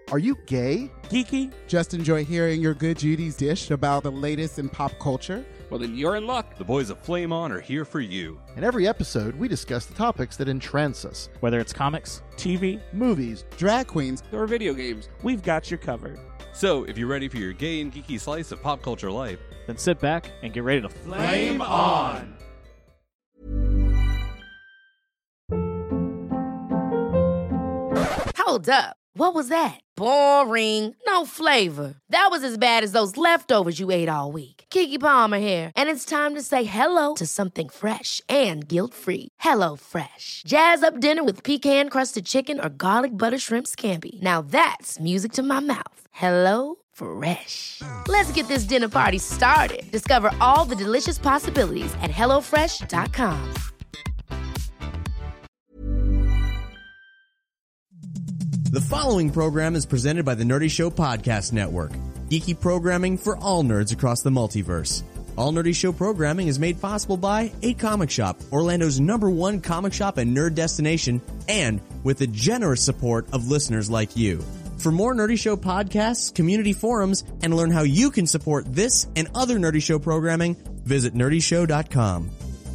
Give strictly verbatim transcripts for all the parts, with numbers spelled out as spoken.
Are you gay? Geeky? Just enjoy hearing your good Judy's dish about the latest in pop culture? Well, then you're in luck. The boys of Flame On are here for you. In every episode, we discuss the topics that entrance us. Whether it's comics, T V, movies, drag queens, or video games, we've got you covered. So, if you're ready for your gay and geeky slice of pop culture life, then sit back and get ready to Flame On! Hold up. What was that? Boring. No flavor. That was as bad as those leftovers you ate all week. Keke Palmer here, and it's time to say hello to something fresh and guilt-free. Hello Fresh. Jazz up dinner with pecan-crusted chicken or garlic butter shrimp scampi. Now that's music to my mouth. Hello Fresh. Let's get this dinner party started. Discover all the delicious possibilities at hello fresh dot com. The following program is presented by the Nerdy Show Podcast Network. Geeky programming for all nerds across the multiverse. All Nerdy Show programming is made possible by A Comic Shop, Orlando's number one comic shop and nerd destination, and with the generous support of listeners like you. For more Nerdy Show podcasts, community forums, and learn how you can support this and other Nerdy Show programming, visit nerdy show dot com.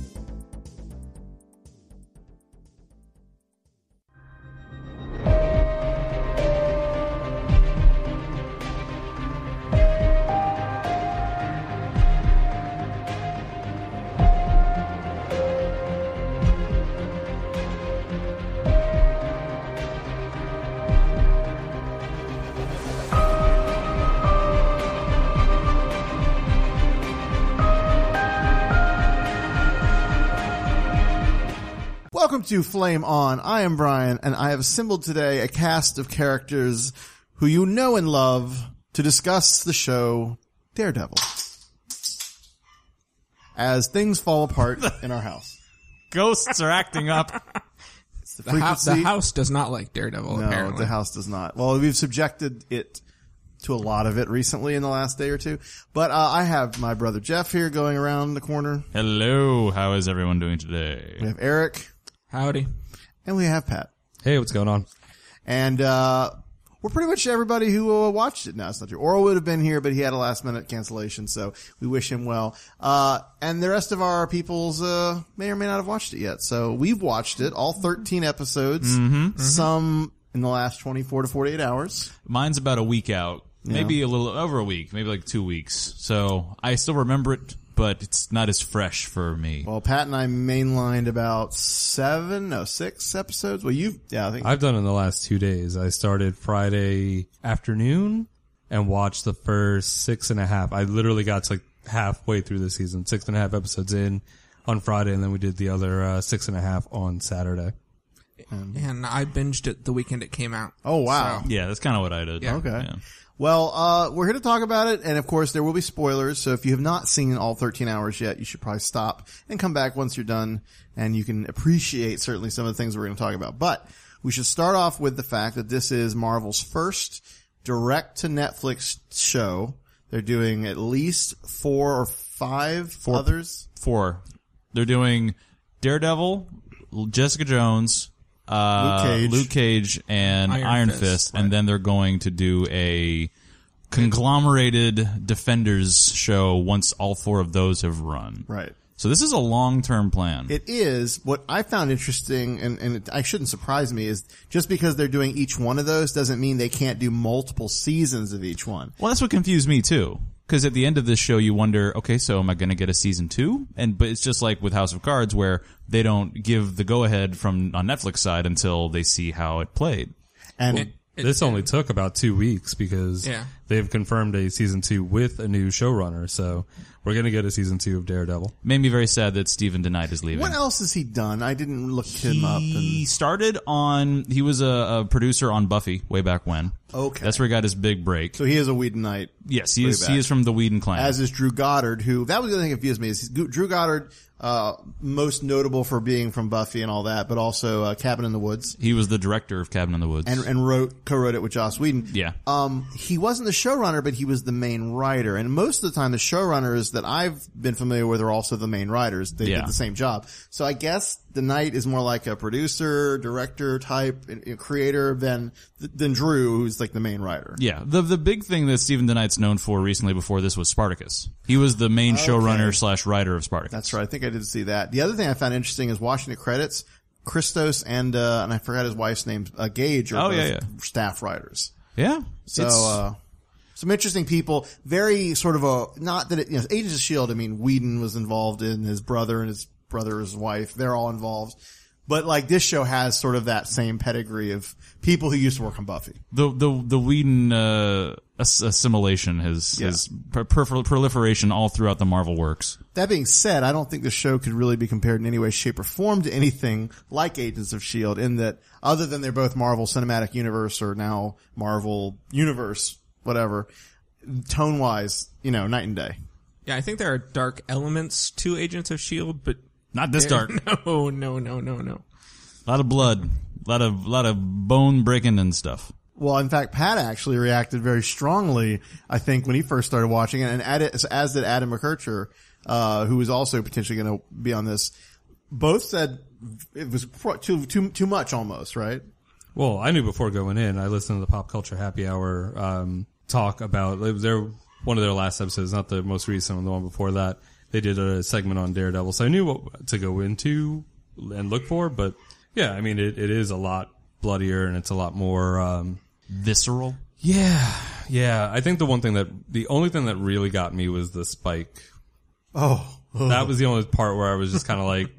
Welcome to Flame On. I am Brian, and I have assembled today a cast of characters who you know and love to discuss the show Daredevil. As things fall apart in our house. Ghosts are acting up. The, the, house, the house does not like Daredevil, no, apparently. The house does not. Well, we've subjected it to a lot of it recently in the last day or two. But uh, I have my brother Jeff here going around the corner. Hello. How is everyone doing today? We have Eric. Howdy. And we have Pat. Hey, what's going on? And uh we're pretty much everybody who uh, watched it now. It's not true. Oral would have been here, but he had a last minute cancellation, so we wish him well. Uh and the rest of our peoples uh may or may not have watched it yet. So we've watched it, all thirteen episodes, mm-hmm. some in the last twenty-four to forty-eight hours. Mine's about a week out. Yeah. Maybe a little over a week, maybe like two weeks. So I still remember it, but it's not as fresh for me. Well, Pat and I mainlined about seven, no, six episodes. Well, you, yeah, I think. I've done it in the last two days. I started Friday afternoon and watched the first six and a half. I literally got to like halfway through the season, six and a half episodes in on Friday, and then we did the other uh, six and a half on Saturday. Um, and I binged it the weekend it came out. Oh, wow. So. Yeah, that's kind of what I did. Yeah. Okay. Yeah. Well, uh, we're here to talk about it, and of course there will be spoilers, so if you have not seen all thirteen hours yet, you should probably stop and come back once you're done, and you can appreciate certainly some of the things we're going to talk about. But we should start off with the fact that this is Marvel's first direct-to-Netflix show. They're doing at least four or five four, others. Four. They're doing Daredevil, Jessica Jones, Uh, Luke Cage. Luke Cage and Iron, Iron Fist, Fist and right. then they're going to do a conglomerated Defenders show once all four of those have run. Right. So this is a long-term plan. It is. What I found interesting, and, and it I shouldn't surprise me, is just because they're doing each one of those doesn't mean they can't do multiple seasons of each one. Well, that's what confused me too. Because at the end of this show, you wonder, okay, so am I going to get a season two? And but it's just like with House of Cards, where they don't give the go-ahead from on Netflix side until they see how it played. And It, it, This only took about two weeks because Yeah. they've confirmed a season two with a new showrunner. So we're going to get a season two of Daredevil. Made me very sad that Stephen DeKnight is leaving. what else has he done? I didn't look him up. He And, started on, he was a, a producer on Buffy way back when. okay. That's where he got his big break. So he is a Whedonite. Yes, he way is, back. he is from the Whedon clan. As is Drew Goddard, who, that was the other thing that confused me, is Drew Goddard, uh, most notable for being from Buffy and all that, but also, uh, Cabin in the Woods. He was the director of Cabin in the Woods. And, and wrote, co-wrote it with Joss Whedon. Yeah. Um, he wasn't the showrunner, but he was the main writer. And most of the time, the showrunners that I've been familiar with are also the main writers. They Yeah. did the same job. So I guess the Knight is more like a producer, director type, you know, creator than than Drew, who's like the main writer. Yeah, the the big thing that Stephen DeKnight's known for recently before this was Spartacus. He was the main Okay. showrunner slash writer of Spartacus. That's right. I think I did see that. The other thing I found interesting is watching the credits. Christos and uh and I forgot his wife's name, uh, Gage, are Oh, both yeah, yeah. staff writers. Yeah. So It's- uh some interesting people. Very sort of a not that it, you know, Agents of S H I E L D. I mean, Whedon was involved in his brother and his brother's wife. They're all involved. But like this show has sort of that same pedigree of people who used to work on Buffy. The the the Whedon uh, ass- assimilation, his Yeah. his per- per- proliferation all throughout the Marvel works. That being said, I don't think the show could really be compared in any way, shape, or form to anything like Agents of S H I E L D in that other than they're both Marvel Cinematic Universe or now Marvel Universe, whatever, tone-wise, you know, night and day. Yeah, I think there are dark elements to Agents of S H I E L D, but Not this they're- dark. No, no, no, no, no. A lot of blood, a lot of lot of bone breaking and stuff. Well, in fact, Pat actually reacted very strongly, I think, when he first started watching it, and as, as did Adam McKercher, uh, who was also potentially going to be on this. Both said it was pro- too too too much almost, right? Well, I knew before going in. I listened to the Pop Culture Happy Hour um, talk about it was their one of their last episodes, not the most recent one, the one before that. They did a segment on Daredevil, so I knew what to go into and look for. But yeah, I mean, it, it is a lot bloodier and it's a lot more um, visceral. Yeah, yeah. I think the one thing that the only thing that really got me was the spike. Oh, that was the only part where I was just kind of like.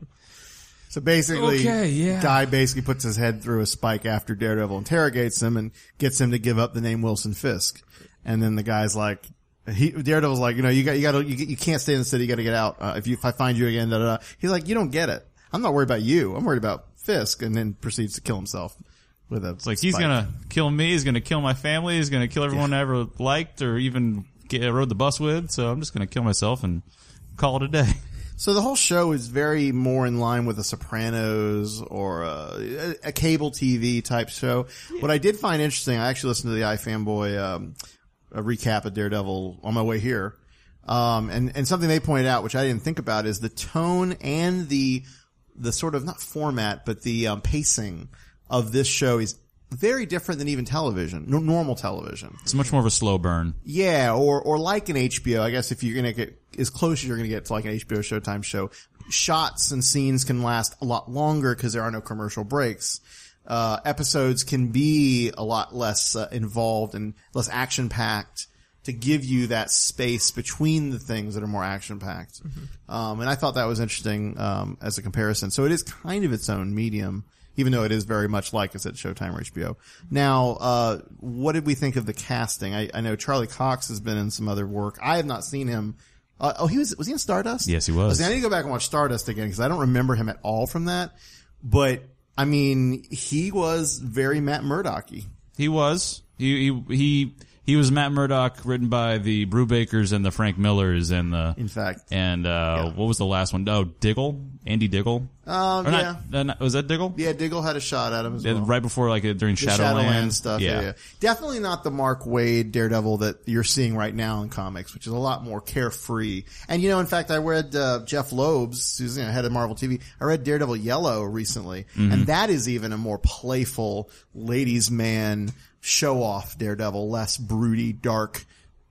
So basically, Okay, yeah. Guy basically puts his head through a spike after Daredevil interrogates him and gets him to give up the name Wilson Fisk. And then the guy's like, he, Daredevil's like, you know, you got, you got to, you, you can't stay in the city. You got to get out. Uh, if you, if I find you again, da, da, da. He's like, you don't get it. I'm not worried about you. I'm worried about Fisk. And then proceeds to kill himself with a. It's like he's gonna kill me. He's gonna kill my family. He's gonna kill everyone I ever liked or even get, rode the bus with. So I'm just gonna kill myself and call it a day. So the whole show is very more in line with The Sopranos or a, a cable T V type show. What I did find interesting, I actually listened to the iFanboy um, a recap of Daredevil on my way here, um, and and something they pointed out, which I didn't think about, is the tone and the the sort of not format, but the um, pacing of this show is very different than even television, no, normal television. It's much more of a slow burn. Yeah, or or like an H B O. I guess if you're gonna get as close as you're gonna get to like an H B O Showtime show, shots and scenes can last a lot longer because there are no commercial breaks. Uh, episodes can be a lot less uh, involved and less action packed to give you that space between the things that are more action packed. Mm-hmm. Um, and I thought that was interesting um, as a comparison. So it is kind of its own medium, even though it is very much like I said, Showtime or H B O. Now, uh, what did we think of the casting? I, I know Charlie Cox has been in some other work. I have not seen him. Uh, oh, he was, was he in Stardust? Yes, he was. I need to go back and watch Stardust again because I don't remember him at all from that. But, I mean, he was very Matt Murdock-y. He was. He, he, he, he was Matt Murdock, written by the Brubakers and the Frank Millers and the. In fact. And, uh, what was the last one? Oh, Diggle? Andy Diggle? Um, Or yeah. not- uh, not- was that Diggle? Yeah, Diggle had a shot at him as Yeah, well. right before, like, uh, during The Shadowland. Shadowland stuff. Yeah. yeah, definitely not the Mark Waid Daredevil that you're seeing right now in comics, which is a lot more carefree. And you know, in fact, I read uh, Jeff Loeb's, who's you know, head of Marvel T V. I read Daredevil Yellow recently, Mhm. and that is even a more playful ladies' man show off Daredevil, less broody, dark.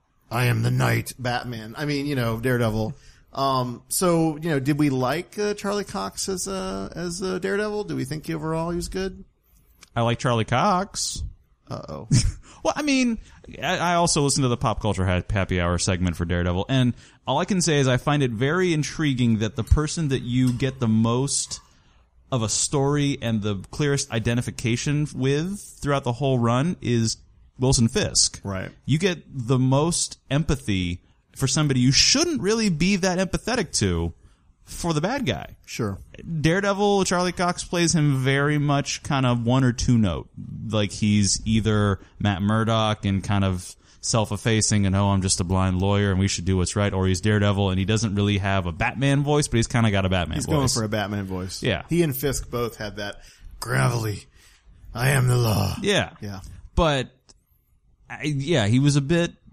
I am the Knight, Batman. I mean, you know, Daredevil. Um, so, you know, did we like uh, Charlie Cox as uh, as uh, Daredevil? Do we think overall he was good? I like Charlie Cox. Uh-oh. Well, I mean, I I also listened to the Pop Culture Happy Hour segment for Daredevil, and all I can say is I find it very intriguing that the person that you get the most of a story and the clearest identification with throughout the whole run is Wilson Fisk. Right. You get the most empathy for somebody you shouldn't really be that empathetic to for the bad guy. Sure. Daredevil, Charlie Cox plays him very much kind of one or two note. Like he's either Matt Murdock and kind of self-effacing and, oh, I'm just a blind lawyer and we should do what's right, or he's Daredevil and he doesn't really have a Batman voice, but he's kind of got a Batman He's voice. going for a Batman voice. Yeah. He and Fisk both had that gravelly, I am the law. Yeah. Yeah. But, I, yeah, he was a bit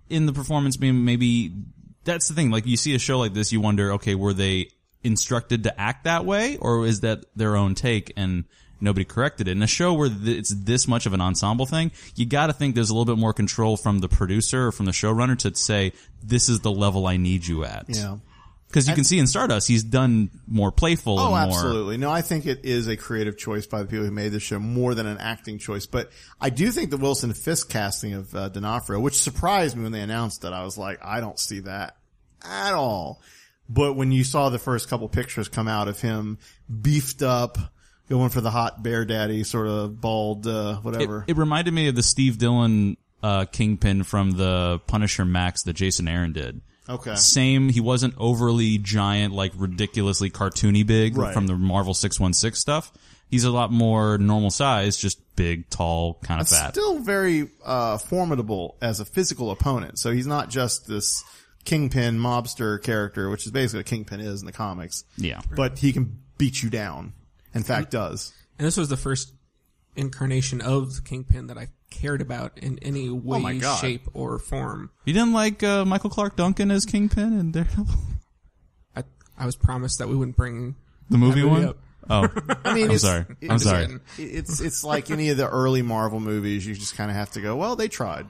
in the performance being maybe that's the thing. Like you see a show like this, you wonder, okay, were they instructed to act that way, or is that their own take and nobody corrected it? In a show where th- it's this much of an ensemble thing, you got to think there's a little bit more control from the producer or from the showrunner to say, this is the level I need you at. Yeah. Because you can see in Stardust, he's done more playful Oh, and more... absolutely. No, I think it is a creative choice by the people who made the show more than an acting choice. But I do think the Wilson Fisk casting of uh, D'Onofrio, which surprised me when they announced it, I was like, I don't see that at all. But when you saw the first couple pictures come out of him beefed up, going for the hot bear daddy, sort of bald, uh, whatever. It, it reminded me of the Steve Dillon uh, Kingpin from the Punisher Max that Jason Aaron did. Okay. Same, he wasn't overly giant, like ridiculously cartoony big Right. from the Marvel six one six stuff. He's a lot more normal size, just big, tall, kind of It's fat. still very uh formidable as a physical opponent. So he's not just this Kingpin mobster character, which is basically what Kingpin is in the comics. Yeah. But he can beat you down. In fact, does. And this was the first incarnation of the Kingpin that I cared about in any way, my God. shape, or form. You didn't like uh, Michael Clark Duncan as Kingpin and Daredevil? I, I was promised that we wouldn't bring The movie that one? up. Oh, I mean, I'm it's, sorry. it's- I'm sorry. It's it's like any of the early Marvel movies. You just kind of have to go, well, they tried.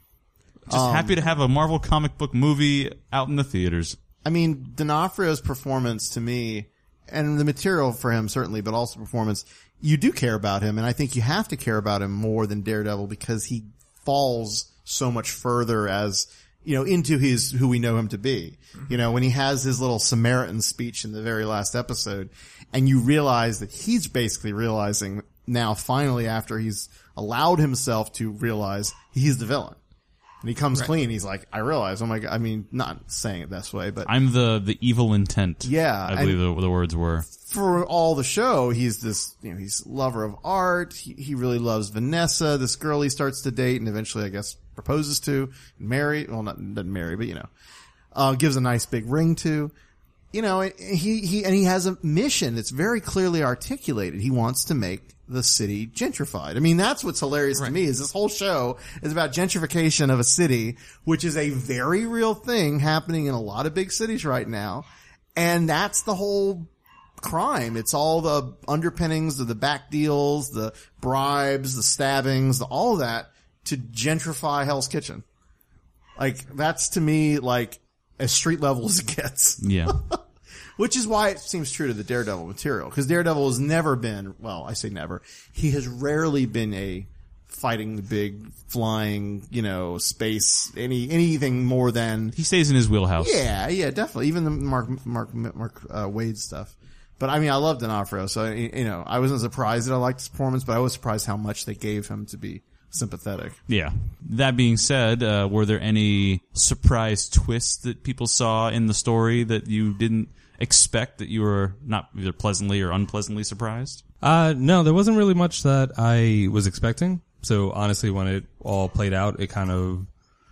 Just Um, happy to have a Marvel comic book movie out in the theaters. I mean, D'Onofrio's performance to me, and the material for him certainly, but also performance, you do care about him, and I think you have to care about him more than Daredevil because he falls so much further as, you know, into his, who we know him to be. You know, when he has his little Samaritan speech in the very last episode, and you realize that he's basically realizing now, finally, after he's allowed himself to realize he's the villain. And he comes Right. clean. He's like, I realize, oh my God, I mean, not saying it this way, but I'm the, the evil intent. Yeah, I believe the, the words were. for all the show, he's this, you know, he's lover of art. He, he really loves Vanessa, this girl he starts to date and eventually, I guess, proposes to, marry, well, not, doesn't marry, but you know, uh, gives a nice big ring to, you know, and he, he, and he has a mission that's very clearly articulated. He wants to make the city gentrified. I mean, that's what's hilarious Right. to me is this whole show is about gentrification of a city, which is a very real thing happening in a lot of big cities right now. And that's the whole crime. It's all the underpinnings of the back deals, the bribes, the stabbings, the, all of that to gentrify Hell's Kitchen. Like, that's to me like as street level as it gets. Yeah. Which is why it seems true to the Daredevil material. Because Daredevil has never been, well, I say never, he has rarely been a fighting the big, flying, you know, space, any anything more than... He stays in his wheelhouse. Yeah, yeah, definitely. Even the Mark Mark Mark uh, Wade stuff. But I mean, I love D'Onofrio, so you know, I wasn't surprised that I liked his performance, but I was surprised how much they gave him to be sympathetic. Yeah. That being said, uh, were there any surprise twists that people saw in the story that you didn't expect, that you were not either pleasantly or unpleasantly surprised? Uh, no, there wasn't really much that I was expecting. So honestly, when it all played out, it kind of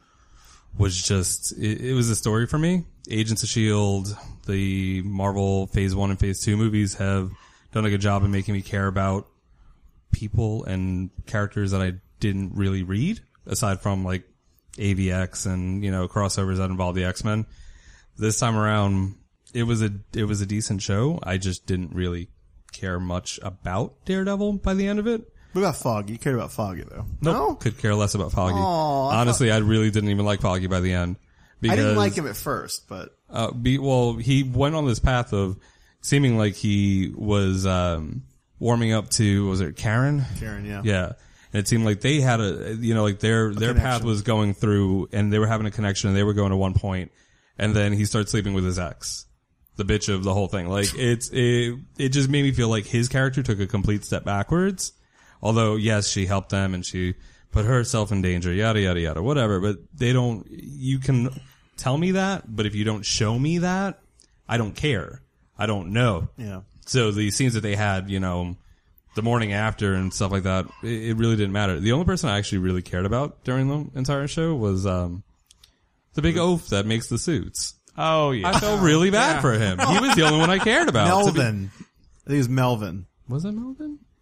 was just, it, it was a story for me. Agents of S H I E L D, the Marvel Phase one and Phase two movies have done a good job of making me care about people and characters that I didn't really read, aside from like A V X and, you know, crossovers that involve the X-Men. This time around, it was a, it was a decent show. I just didn't really care much about Daredevil by the end of it. What about Foggy? You cared about Foggy, though. Nope. No? Could care less about Foggy. Aw, I Honestly, I really didn't even like Foggy by the end. Because, I didn't like him at first, but... Uh, be, well, he went on this path of seeming like he was, um, warming up to, was it Karen? Karen, yeah. Yeah. And it seemed like they had a, you know, like their, their path connection. was going through and they were having a connection and they were going to one point and then he started sleeping with his ex. The bitch of the whole thing. Like, it's, it, it just made me feel like his character took a complete step backwards. Although, yes, she helped them and she put herself in danger, yada, yada, yada, whatever. But they don't, you can tell me that, but if you don't show me that, I don't care. I don't know. Yeah. So the scenes that they had, you know, the morning after and stuff like that, it, it really didn't matter. The only person I actually really cared about during the entire show was, um, the big oaf that makes the suits. Oh, yeah. I felt really bad Yeah. for him. He was the only one I cared about. To be- Melvin. I think it was Melvin. was it Melvin?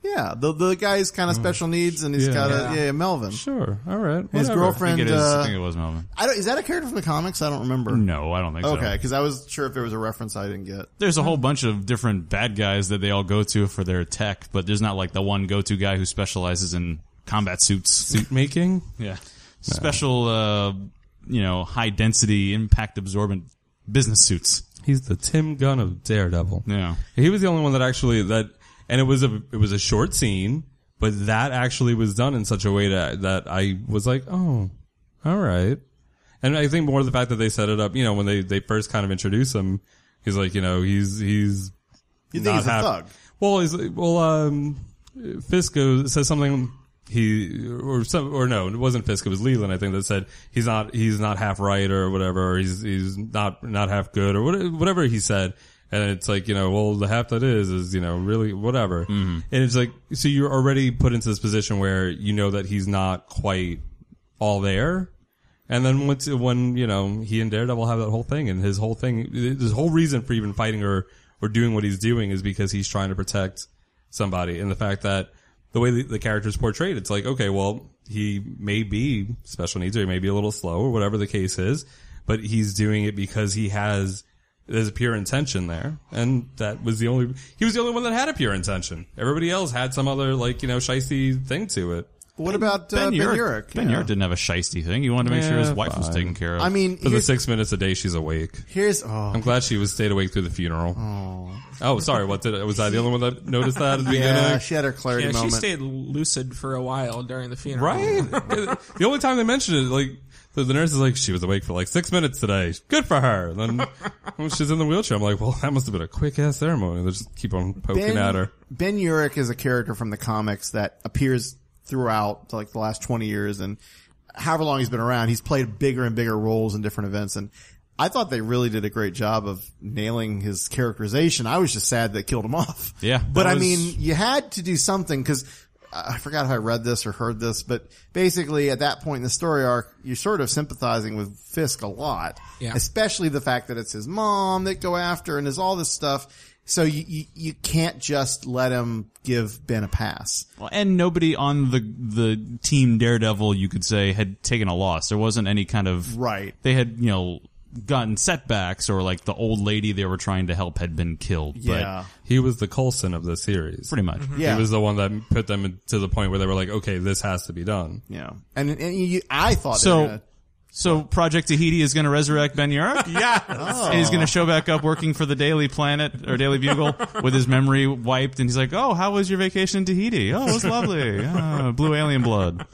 Yeah, the the guy's kind of special needs, and he's Yeah. got a Yeah. yeah Melvin. Sure. All right. His whatever. girlfriend. I think it is. uh, I think it was Melvin. I don't, is that a character from the comics? I don't remember. No, I don't think so. Okay, because I was sure if there was a reference I didn't get. There's a whole bunch of different bad guys that they all go to for their tech, but there's not like the one go-to guy who specializes in combat suits. Suit making? Yeah. Special, uh, you know, high-density, impact-absorbent business suits. He's the Tim Gunn of Daredevil. Yeah. He was the only one that actually that, and it was a it was a short scene, but that actually was done in such a way that that I was like, oh, all right. And I think more of the fact that they set it up, you know, when they they first kind of introduce him, he's like, you know, he's he's You think not he's a half- thug? Well, he's well, um, Fisk goes, says something. He or some or no, it wasn't Fisk. It was Leland, I think, that said he's not he's not half right or whatever. Or he's he's not not half good or what, whatever he said. And it's like, you know, well, the half that is is you know really whatever. Mm-hmm. And it's like, so you're already put into this position where you know that he's not quite all there. And then once when you know he and Daredevil have that whole thing, and his whole thing, his whole reason for even fighting or or doing what he's doing is because he's trying to protect somebody, and the fact that. The way the, the character's portrayed, it's like, okay, well, he may be special needs or he may be a little slow or whatever the case is, but he's doing it because he has, there's a pure intention there. And that was the only, he was the only one that had a pure intention. Everybody else had some other, like, you know, shiesty thing to it. What about uh, Ben Urich? Ben Yeah. Urich didn't have a shiesty thing. He wanted to make sure his Yeah, wife was fine. taken care of. I mean, For the here's, six minutes a day she's awake. here's oh, I'm glad she was stayed awake through the funeral. Oh, oh sorry, what did, was I the only one that noticed that at the yeah, beginning? she had her clarity Yeah, she moment. stayed lucid for a while during the funeral. Right? The only time they mentioned it, like, the, the nurse is like, she was awake for like six minutes today. Good for her. And then when she's in the wheelchair, I'm like, well, that must have been a quick ass ceremony. They just keep on poking Ben, at her. Ben Urich is a character from the comics that appears throughout like the last twenty years, and however long he's been around, he's played bigger and bigger roles in different events. And I thought they really did a great job of nailing his characterization. I was just sad they killed him off. Yeah, But that I was- mean, you had to do something because I forgot if I read this or heard this, but basically at that point in the story arc, you're sort of sympathizing with Fisk a lot. Yeah. Especially the fact that it's his mom that go after and there's all this stuff. So you, you, you can't just let him give Ben a pass. Well, and nobody on the the team Daredevil, you could say, had taken a loss. There wasn't any kind of Right. They had, you know, gotten setbacks, or like the old lady they were trying to help had been killed. Yeah. He was the Coulson of the series. But pretty much. Yeah. He was the one that put them to the point where they were like, okay, this has to be done. Yeah. And, and you, I thought they So- were gonna, So Project Tahiti is going to resurrect Ben Urich? Yeah. And he's going to show back up working for the Daily Planet or Daily Bugle with his memory wiped, and he's like, "Oh, how was your vacation in Tahiti? Oh, it was lovely. Oh, blue alien blood."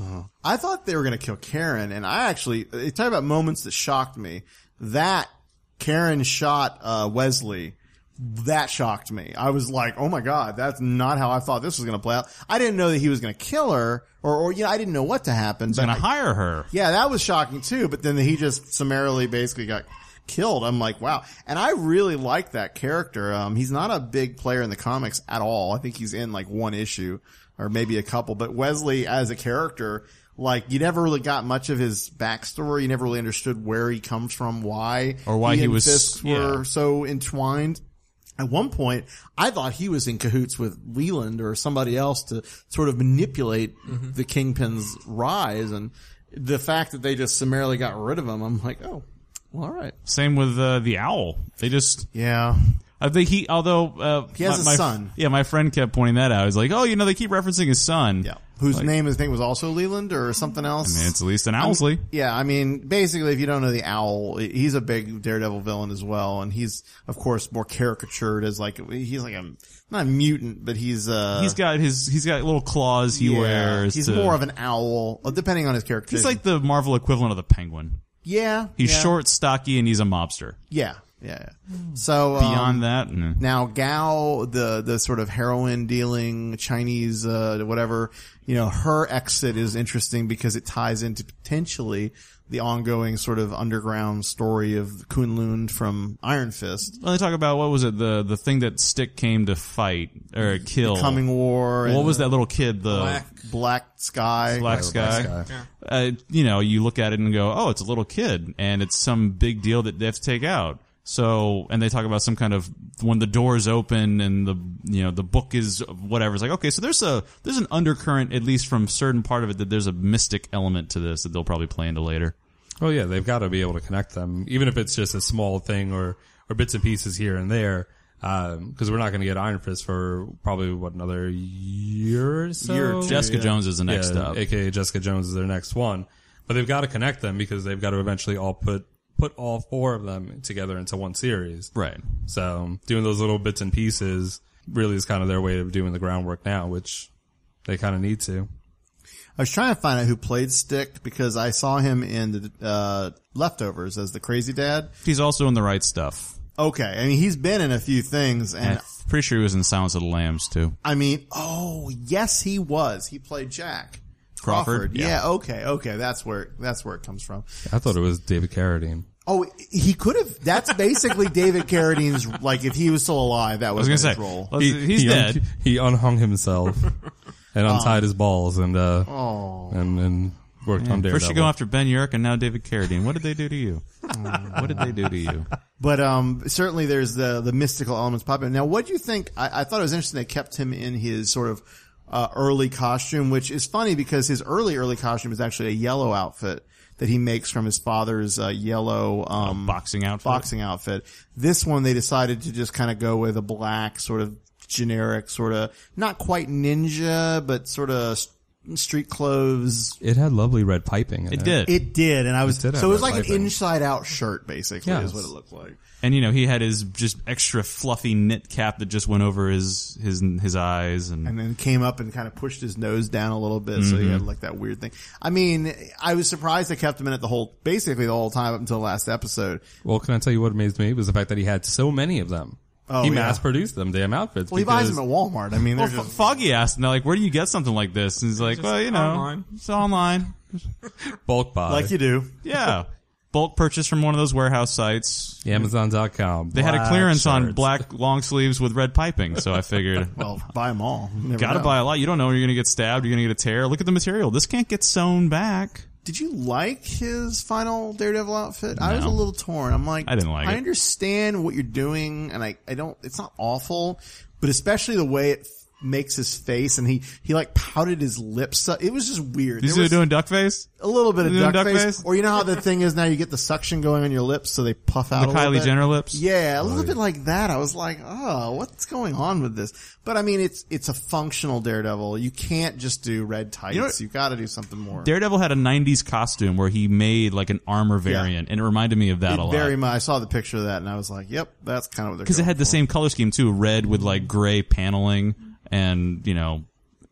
I thought they were going to kill Karen, and I actually, they talk about moments that shocked me. That Karen shot, uh, Wesley. That shocked me. I was like, oh my God, that's not how I thought this was going to play out. I didn't know that he was going to kill her, or, or, you know, I didn't know what to happen. He's but going to I- hire her. Yeah, that was shocking too, but then he just summarily basically got killed. I'm like, wow. And I really like that character. Um, he's not a big player in the comics at all. I think he's in like one issue or maybe a couple, but Wesley as a character, like, you never really got much of his backstory. You never really understood where he comes from, why. Or why he and was- Fisk were yeah. so entwined. At one point, I thought he was in cahoots with Leland or somebody else to sort of manipulate the Kingpin's rise. And the fact that they just summarily got rid of him, I'm like, oh, well, all right. Same with uh, the owl. They just Yeah. I think he, although uh, He has my, a my- son. Yeah, my friend kept pointing that out. He's like, "Oh, you know, they keep referencing his son." Yeah. Whose Like, name I think was also Leland or something else. I mean, it's at least an Owlsley. Yeah, I mean, basically, if you don't know the Owl, he's a big Daredevil villain as well, and he's, of course, more caricatured as like, he's like a, not a mutant, but he's, uh, He's got his, he's got little claws he yeah, wears. He's to- more of an owl, uh, depending on his character. He's like the Marvel equivalent of the Penguin. yeah. He's yeah, short, stocky, and he's a mobster. Yeah, yeah, yeah. So, um, Beyond that, no. now Gao, the, the sort of heroin dealing Chinese, uh, whatever, you know, her exit is interesting because it ties into potentially the ongoing sort of underground story of Kunlun from Iron Fist. Well, they talk about, what was it, the the thing that Stick came to fight or kill. The Coming War. What and was the that little kid? The Black. Black Sky. Black Sky. Uh, you know, you look at it and go, oh, it's a little kid, and it's some big deal that they have to take out. So, and they talk about some kind of, when the doors open and the, you know, the book is whatever. It's like, okay, so there's a, there's an undercurrent, at least from a certain part of it, that there's a mystic element to this that they'll probably play into later. Oh yeah, they've got to be able to connect them, even if it's just a small thing or, or bits and pieces here and there. Um, cause we're not going to get Iron Fist for probably, what, another year or so? Year or two, Jessica yeah. Jones is the next yeah, up. A K A Jessica Jones is their next one. But they've got to connect them because they've got to eventually all put, put all four of them together into one series. Right. So doing those little bits and pieces really is kind of their way of doing the groundwork now, which they kind of need to. I was trying to find out who played Stick because I saw him in the uh Leftovers as the crazy dad. He's also in The Right Stuff. Okay, I mean he's been in a few things, and And I'm pretty sure he was in Silence of the Lambs too. I mean, oh yes, he was. He played Jack Crawford, Yeah. yeah. Okay. Okay. That's where that's where it comes from. I thought it was David Carradine. Oh, he could have. That's basically David Carradine's. Like if he was still alive, that I was was his gonna say, role. well, he's he dead. Un- he unhung himself and untied his balls and uh Oh. and and worked on Daredevil. First you go after Ben Urich and now David Carradine. What did they do to you? What did they do to you? But um, certainly there's the the mystical elements popping. Now, what do you think? I, I thought it was interesting they kept him in his sort of uh, early costume, which is funny because his early early costume is actually a yellow outfit that he makes from his father's uh, yellow um, Uh, boxing outfit. Boxing outfit. This one they decided to just kind of go with a black sort of generic sort of not quite ninja, but sort of street clothes. It had lovely red piping in it. It did. It did, and I was It did have so it was red like an piping. inside out shirt, basically, Yes. is what it looked like. And you know, he had his just extra fluffy knit cap that just went over his his his eyes, and, And then came up and kind of pushed his nose down a little bit, so he had like that weird thing. I mean, I was surprised they kept him in it the whole, basically the whole time up until the last episode. Well, can I tell you what amazed me was the fact that he had so many of them. Oh, he yeah. mass produced them, damn outfits. Well, he buys because- them at Walmart. I mean, they're well, F- just, Foggy asked, and they're like, "Where do you get something like this?" And he's like, Just "Well, you know, online. it's online." bulk buy. like you do. Yeah, bulk purchase from one of those warehouse sites. Amazon dot com. They had a Black clearance on shirts. black long sleeves with red piping, so I figured, Well, buy them all. You never gotta know. buy a lot. You don't know when you're gonna get stabbed. You're gonna get a tear. Look at the material. This can't get sewn back. Did you like his final Daredevil outfit? I was a No. little torn. I'm like, I didn't like I it. understand what you're doing, and I, I don't, it's not awful, but especially the way it f- makes his face, and he, he like pouted his lips up. It was just weird. These There are was doing duck face. a little bit of Is it duck, duck face. face? Or you know how the thing is now you get the suction going on your lips so they puff out The a little Kylie bit? Jenner lips? Yeah, a little bit like that. I was like, oh, what's going on with this? But I mean, it's, it's a functional Daredevil. You can't just do red tights. You You, know what- gotta do something more. Daredevil had a nineties costume where he made like an armor variant, and it reminded me of that It a lot. very much. I saw the picture of that and I was like, yep, that's kind of what they're Because it going had the for. same color scheme too, red with like gray paneling and, you know,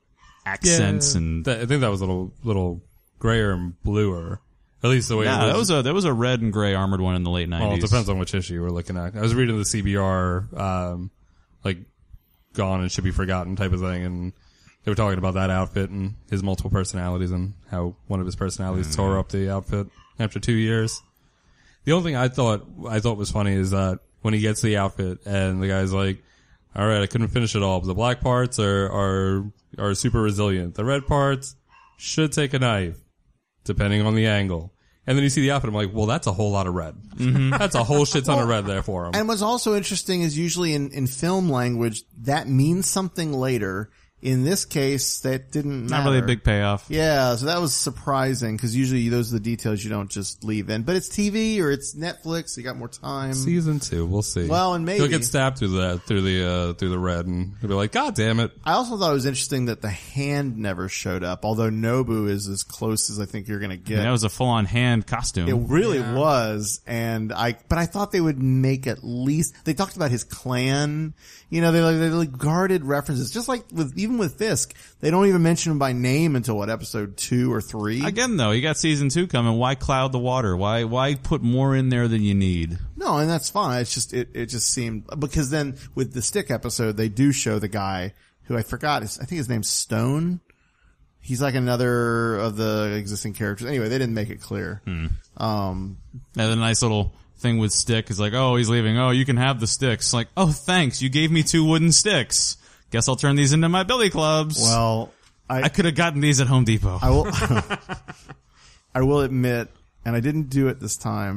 accents and That- I think that was a little little grayer and bluer. At least the way yeah, it was. that was a that was a red and gray armored one in the late Well, it nineties. depends on which issue we're looking at. I was reading the C B R, um, like Gone and Should Be Forgotten type of thing, and they were talking about that outfit and his multiple personalities and how one of his personalities Mm. tore up the outfit after two years. The only thing I thought I thought was funny is that when he gets the outfit and the guy's like, "All right, I couldn't finish it all, but the black parts are are are super resilient. The red parts should take a knife, depending on the angle." And then you see the outfit, I'm like, well, that's a whole lot of red. Mm-hmm. That's a whole shit ton of red there for him. And what's also interesting is usually in, in film language, that means something later. In this case, that didn't matter. Not really a big payoff. Yeah, so that was surprising because usually those are the details you don't just leave in. But it's T V or it's Netflix, so you got more time. Season two, we'll see. Well, and maybe- he'll get stabbed through that, through the, uh, through the red, and he'll be like, God damn it. I also thought it was interesting that the hand never showed up, although Nobu is as close as I think you're going to get. And that was a full on hand costume. It really was, and I, but I thought they would make at least, they talked about his clan, you know, they like, they like guarded references, just like with, even with Fisk, they don't even mention him by name until what, episode two or three? Again, though, you got season two coming. Why cloud the water? Why why put more in there than you need? No, and that's fine. It's just, it, it just seemed, because then with the Stick episode, they do show the guy who I forgot, his, I think his name's Stone. He's like another of the existing characters. Anyway, they didn't make it clear. Hmm. Um, And the nice little thing with Stick is like, oh, he's leaving. Oh, you can have the sticks. Like, oh, thanks. You gave me two wooden sticks. Guess I'll turn these into my billy clubs. well, I, I could have gotten these at Home Depot. I will, I will admit, and I didn't do it this time,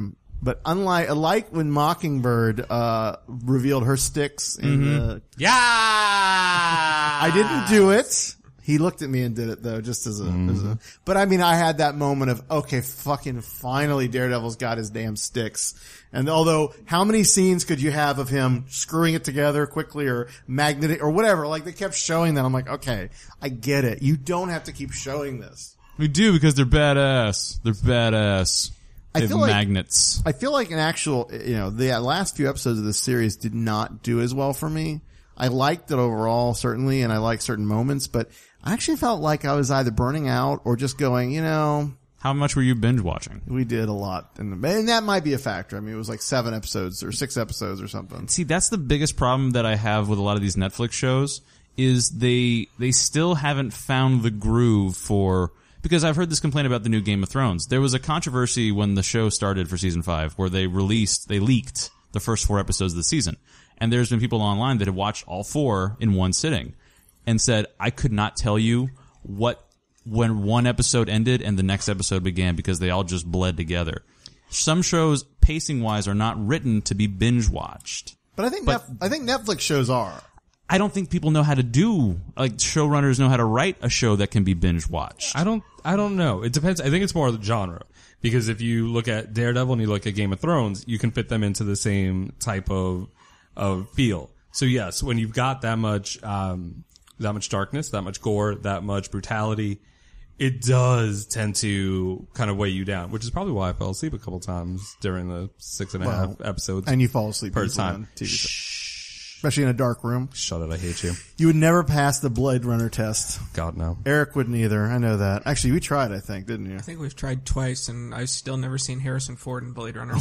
But unlike, like when Mockingbird, uh, revealed her sticks in Mm-hmm. the, Yeah! I didn't do it. He looked at me and did it though, just as a, Mm-hmm. as a, but I mean, I had that moment of, okay, fucking finally Daredevil's got his damn sticks. And although, how many scenes could you have of him screwing it together quickly or magnetic or whatever? Like they kept showing that. I'm like, okay, I get it. You don't have to keep showing this. We do because they're badass. They're badass. I They have feel like- magnets. I feel like an actual, you know, the last few episodes of this series did not do as well for me. I liked it overall, certainly, and I liked certain moments, but I actually felt like I was either burning out or just going, you know, How much were you binge watching? we did a lot. And, and that might be a factor. I mean, it was like seven episodes or six episodes or something. See, that's the biggest problem that I have with a lot of these Netflix shows is they they still haven't found the groove for, because I've heard this complaint about the new Game of Thrones. There was a controversy when the show started for season five where they released, they leaked the first four episodes of the season. And there's been people online that have watched all four in one sitting and said, I could not tell you what, when one episode ended and the next episode began because they all just bled together. Some shows, pacing wise, are not written to be binge watched. But I think, But- Nef- I think Netflix shows are. I don't think people know how to do, like, showrunners know how to write a show that can be binge watched. I don't, I don't know. It depends. I think it's more the genre. Because if you look at Daredevil and you look at Game of Thrones, you can fit them into the same type of, of feel. So yes, when you've got that much, um, that much darkness, that much gore, that much brutality, it does tend to kind of weigh you down, which is probably why I fell asleep a couple times during the six and a half Well, episodes. And you fall asleep per easily time. on T V shows. Especially in a dark room. Shut it, I hate you. You would never pass the Blade Runner test. God, no. Eric wouldn't either. I know that. Actually, we tried, I think, didn't you? I think we've tried twice, and I've still never seen Harrison Ford in Blade Runner.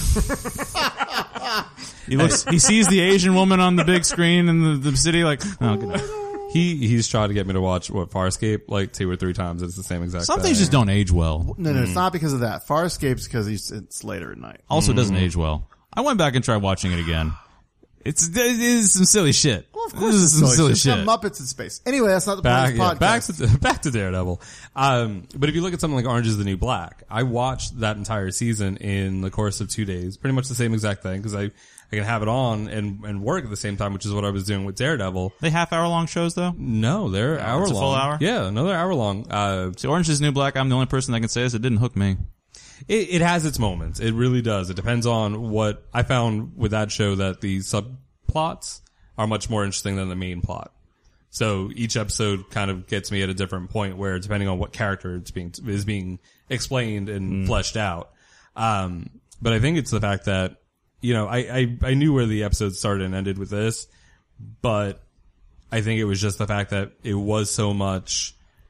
He looks, he sees the Asian woman on the big screen in the, the city, like, oh, good. He he's tried to get me to watch what Farscape like two or three times. It's the same exact. Some thing. things just don't age well. No, no, it's not because of that. Farscape's because he's, it's later at night. Also doesn't age well. I went back and tried watching it again. It's, it is some silly shit. Well, of course This it's is some silly It's shit. some Muppets in space. Anyway, that's not the back, point yeah, of this podcast. back to back to Daredevil. Um, but if you look at something like Orange Is the New Black, I watched that entire season in the course of two days, pretty much the same exact thing because I I can have it on and and work at the same time, which is what I was doing with Daredevil. They half hour long shows though? No, they're hour it's a long. full hour? Yeah, another hour long. Uh, See, Orange is the New Black, I'm the only person that can say this. It didn't hook me. It, it has its moments. It really does. It depends on what I found with that show that the subplots are much more interesting than the main plot. So each episode kind of gets me at a different point where depending on what character it's being, is being explained and Mm. fleshed out. Um, but I think it's the fact that, you know, I, I, I knew where the episode started and ended with this, but I think it was just the fact that it was so much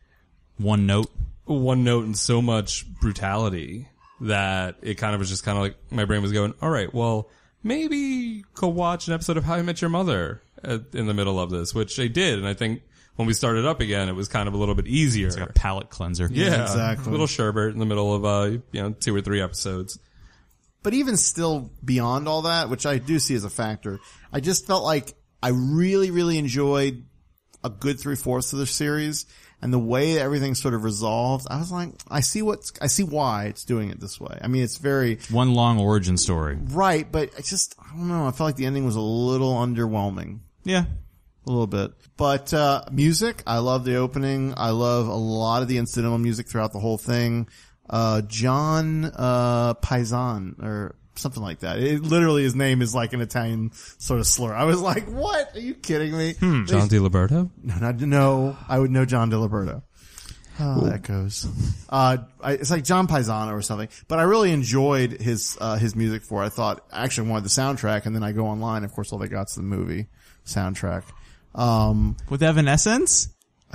one note, one note and so much brutality that it kind of was just kind of like my brain was going, all right, well, maybe go watch an episode of How I Met Your Mother at, in the middle of this, which I did. And I think when we started up again, it was kind of a little bit easier. It's like a palate cleanser. Yeah, Yeah, exactly. A little sherbet in the middle of, uh, you know, two or three episodes. But even still beyond all that, which I do see as a factor, I just felt like I really, really enjoyed a good three-fourths of the series. And the way that everything sort of resolved, I was like, I see what's, I see why it's doing it this way. I mean, it's very One long origin story. right, but I just, I don't know, I felt like the ending was a little underwhelming. Yeah. A little bit. But, uh, music, I love the opening. I love a lot of the incidental music throughout the whole thing. Uh, John, uh, Paisan, or something like that. It literally, his name is like an Italian sort of slur. I was like, what? Are you kidding me? Hmm. John DiLiberto? No, not, no, I would know John DiLiberto. Oh, that goes. Uh, I, it's like John Paisano or something. But I really enjoyed his, uh, his music for it. I thought, I actually wanted the soundtrack, and then I go online, of course, all they got's the movie soundtrack. Um, With Evanescence?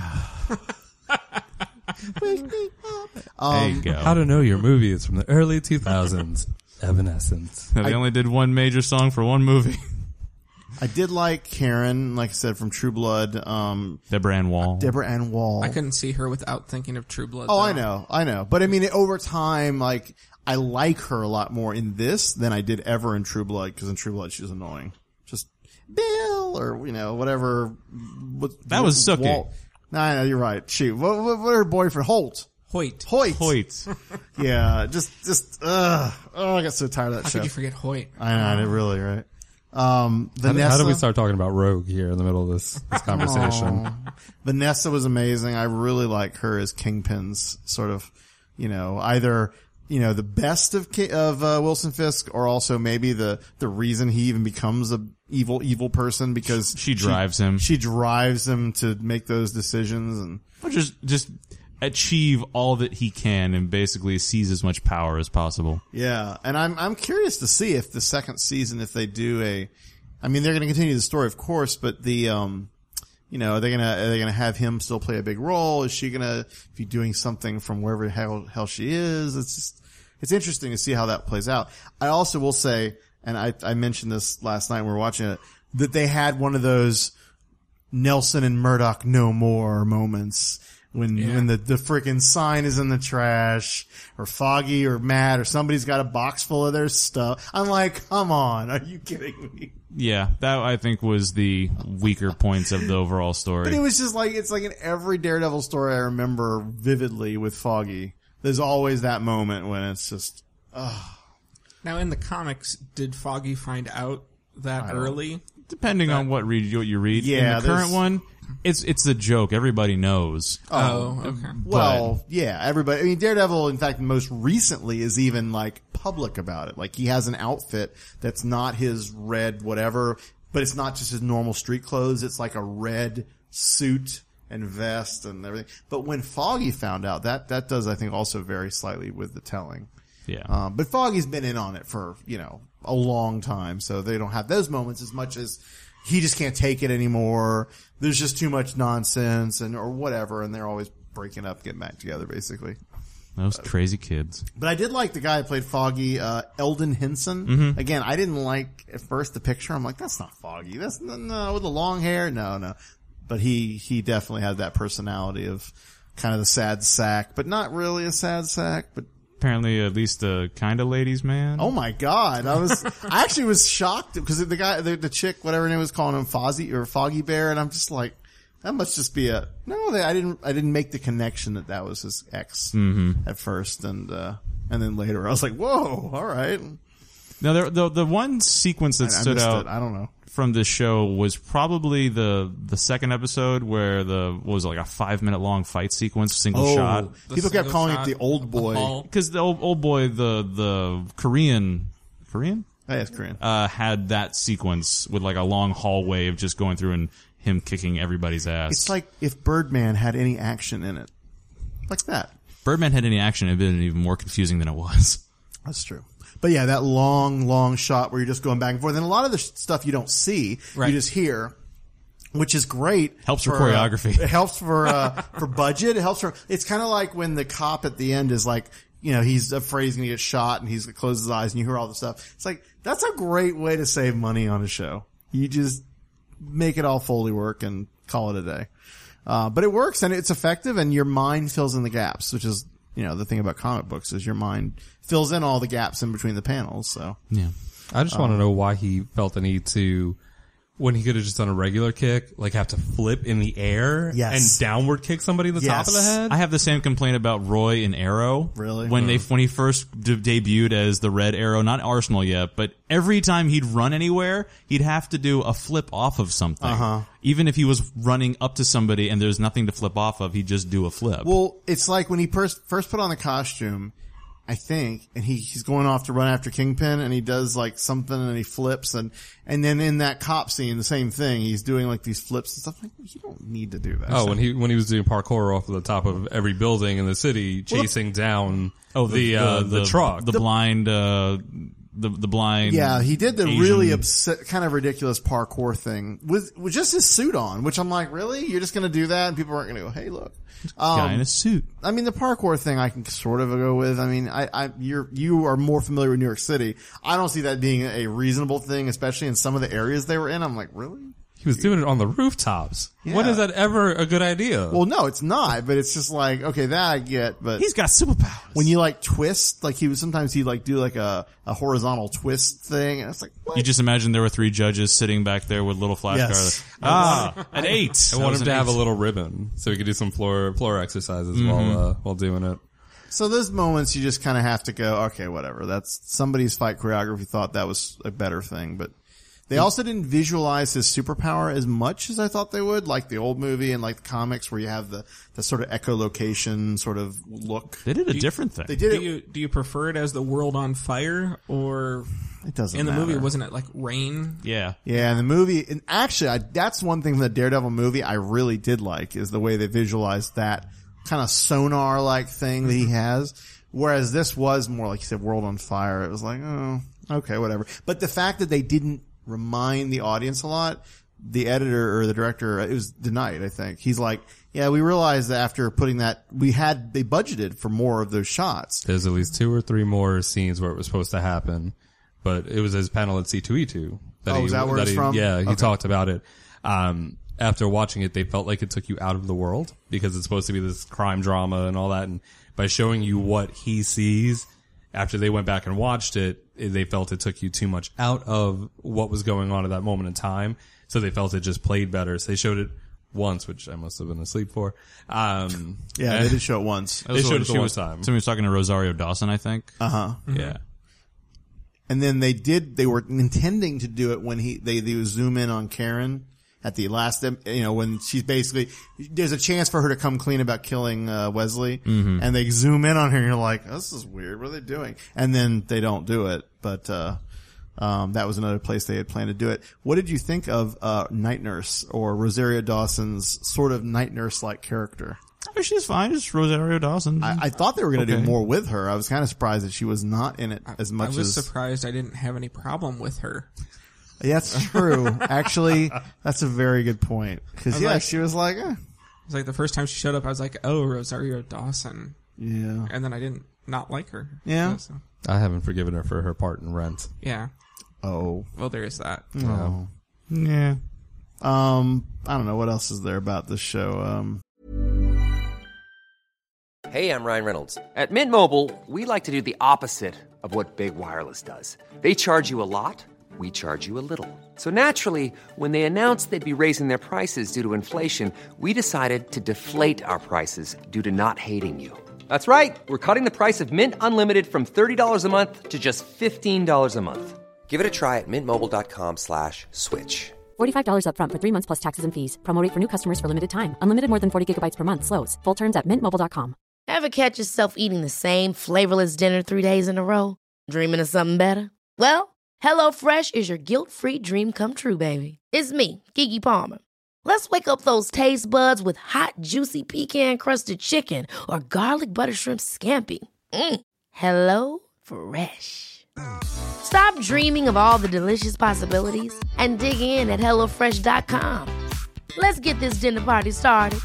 wake me up. There Um, you go. How to Know Your Movie is from the early two thousands. Evanescence. they I- only did one major song for one movie. I did like Karen, like I said, from True Blood, um, Deborah Ann Wall. Deborah Ann Wall. I couldn't see her without thinking of True Blood. Oh, though. I know, I know. But I mean, over time, like, I like her a lot more in this than I did ever in True Blood, because in True Blood she's annoying. Just Bill, or, you know, whatever. What, That was Sookie. Walt. No, I know, you're right. Shoot. What, what, what her boyfriend? Holt. Hoyt. Hoyt. Hoyt. Yeah, just, just, ugh. Oh, I got so tired of that How show. could you forget Hoyt? I know, I did really, right? Um, How, Vanessa. how do we start talking about Rogue here in the middle of this, this conversation? Aw. Vanessa was amazing. I really like her as Kingpin's sort of, you know, either, you know, the best of Ki- of uh, Wilson Fisk, or also maybe the the reason he even becomes a evil evil person, because She drives him. She drives him to make those decisions, and Or just just achieve all that he can and basically seize as much power as possible. yeah. And I'm I'm curious to see if the second season, if they do a, I mean, they're going to continue the story, of course, but the um. You know, are they gonna, are they gonna have him still play a big role? Is she gonna be doing something from wherever the hell, hell she is? It's just, it's interesting to see how that plays out. I also will say, and I, I mentioned this last night when we were watching it, that they had one of those Nelson and Murdoch no more moments when, Yeah. when the, the freaking sign is in the trash, or Foggy or Matt or somebody's got a box full of their stuff. I'm like, come on, are you kidding me? Yeah, that I think was the weaker points of the overall story. But it was just like, it's like in every Daredevil story I remember vividly with Foggy. There's always that moment when it's just, ugh. Now, in the comics, did Foggy find out that early? Depending on what read what you read. Yeah, in the current there's- one, it's it's the joke. Everybody knows. Oh, okay. Well, yeah, everybody, I mean, Daredevil, in fact, most recently is even like public about it. Like he has an outfit that's not his red whatever, but it's not just his normal street clothes. It's like a red suit and vest and everything. But when Foggy found out, that, that does, I think, also vary slightly with the telling. Yeah. Um, but Foggy's been in on it for, you know, a long time, so they don't have those moments as much as he just can't take it anymore. There's just too much nonsense and, or whatever, and they're always breaking up, getting back together, basically. Those crazy kids. But I did like the guy who played Foggy, uh, Eldon Henson. Mm-hmm. Again, I didn't like at first the picture. I'm like, that's not Foggy. That's, no, no, with the long hair. No, no. But he, he definitely had that personality of kind of the sad sack, but not really a sad sack, but Apparently, at least a kind of ladies' man. oh my God. I was, I actually was shocked because the guy, the, the chick, whatever her name was, calling him Fozzie or Foggy Bear. And I'm just like, that must just be a, no, they, I didn't, I didn't make the connection that that was his ex Mm-hmm. at first. And, uh, and then later I was like, whoa, all right. Now, there, the the one sequence that I, I stood missed out it. I don't know. from this show was probably the the second episode where the what was it, like a five minute long fight sequence, single Oh, shot. The people kept single calling it shot the old of the boy. hall. Because the old, old boy, the the Korean Korean Oh, yeah, it's Korean. uh, had that sequence with like a long hallway of just going through and him kicking everybody's ass. It's like if Birdman had any action in it. Like that. Birdman had any action, it'd been even more confusing than it was. That's true. But yeah, that long, long shot where you're just going back and forth. And a lot of the sh- stuff you don't see, Right. you just hear, which is great. Helps for uh, choreography. it helps for, uh, for budget. It helps for, it's kind of like when the cop at the end is like, you know, he's afraid he's going to get shot and he's going to close his eyes and you hear all the stuff. It's like, that's a great way to save money on a show. You just make it all Foley work and call it a day. Uh, but it works and it's effective and your mind fills in the gaps, which is, you know, the thing about comic books is your mind fills in all the gaps in between the panels. So Yeah. I just want to know why he felt the need to, when he could have just done a regular kick, like have to flip in the air Yes. and downward kick somebody in the top of the Yes. head. I have the same complaint about Roy in Arrow. Really? When they when he first de- debuted as the Red Arrow, not Arsenal yet, but every time he'd run anywhere, he'd have to do a flip off of something. Uh-huh. Even if he was running up to somebody and there's nothing to flip off of, he'd just do a flip. Well, it's like when he first first put on the costume, I think, and he he's going off to run after Kingpin, and he does like something, and he flips, and and then in that cop scene, the same thing. He's doing like these flips and stuff. Like you don't need to do that. Oh, when he when he was doing parkour off of the top of every building in the city, chasing down oh, the uh, the, truck. the, blind, uh, the the blind. Yeah, he did the Asian- really upset, kind of ridiculous parkour thing with with just his suit on, which I'm like, really? You're just going to do that? And people aren't going to go, hey, look. guy Um, in a suit. I mean, the parkour thing I can sort of go with. I mean, I, I, you're, you are more familiar with New York City. I don't see that being a reasonable thing, especially in some of the areas they were in. I'm like, really? He was doing it on the rooftops. Yeah. When is that ever a good idea? Well, no, it's not, but it's just like, okay, that I get, but He's got superpowers. when you like twist, like he was, sometimes he'd like do like a, a horizontal twist thing, and it's like, what? You just imagine there were three judges sitting back there with little flashcards. Yes. Ah, an eight. I want him to have a little ribbon so he could do some floor floor exercises Mm-hmm. while uh, while doing it. So those moments you just kind of have to go, okay, whatever. That's somebody's fight choreography thought that was a better thing, but they also didn't visualize his superpower as much as I thought they would, like the old movie and like the comics where you have the, the sort of echolocation sort of look. They did a different thing. They did Do it. you do you prefer it as the world on fire, or It doesn't in the matter. movie wasn't it like rain? Yeah. Yeah, and the movie, and actually, I, that's one thing from the Daredevil movie I really did like, is the way they visualized that kind of sonar-like thing that he has. Whereas this was more, like you said, world on fire. It was like, oh, okay, whatever. But the fact that they didn't remind the audience a lot, the editor or the director, it was denied, I think. He's like, yeah, we realized that after putting that, we had, they budgeted for more of those shots. There's at least two or three more scenes where it was supposed to happen, but it was his panel at C two E two. That Oh, he, is that where it's he, from? Yeah, he Okay. talked about it. Um, after watching it, they felt like it took you out of the world because it's supposed to be this crime drama and all that. And by showing you what he sees, after they went back and watched it, they felt it took you too much out of what was going on at that moment in time. So they felt it just played better. So they showed it once, which I must have been asleep for. Um, Yeah, they did show it once. They showed it she the one was, time. Somebody was talking to Rosario Dawson, I think. Uh-huh. Yeah. And then they did, they were intending to do it when he, they, they would zoom in on Karen at the last, you know, when she's basically, there's a chance for her to come clean about killing, uh, Wesley. Mm-hmm. And they zoom in on her and you're like, oh, this is weird. What are they doing? And then they don't do it. But, uh, um, that was another place they had planned to do it. What did you think of, uh, Night Nurse or Rosario Dawson's sort of Night Nurse-like character? I mean, she's fine. Just Rosario Dawson. I, I thought they were going to Okay. do more with her. I was kind of surprised that she was not in it as much I was as. surprised I didn't have any problem with her. Yeah, that's true. Actually, that's a very good point. Because was yeah, like- she was like, eh. It's like the first time she showed up, I was like, "Oh, Rosario Dawson," yeah, and then I didn't not like her. Yeah. So, I haven't forgiven her for her part in Rent. yeah. oh, Well, there is that. oh, yeah. um, I don't know what else is there about this show. Um, Hey, I'm Ryan Reynolds. At Mint Mobile, we like to do the opposite of what Big Wireless does. They charge you a lot, we charge you a little. So naturally, when they announced they'd be raising their prices due to inflation, we decided to deflate our prices due to not hating you. That's right. We're cutting the price of Mint Unlimited from thirty dollars a month to just fifteen dollars a month. Give it a try at mintmobile.com slash switch. forty-five dollars up front for three months plus taxes and fees. Promo rate for new customers for limited time. Unlimited more than forty gigabytes per month. Slows full terms at mint mobile dot com. Ever catch yourself eating the same flavorless dinner three days in a row? Dreaming of something better? Well, HelloFresh is your guilt-free dream come true, baby. It's me, Keke Palmer. Let's wake up those taste buds with hot, juicy pecan-crusted chicken or garlic butter shrimp scampi. Mm. Hello Fresh. Stop dreaming of all the delicious possibilities and dig in at hello fresh dot com. Let's get this dinner party started.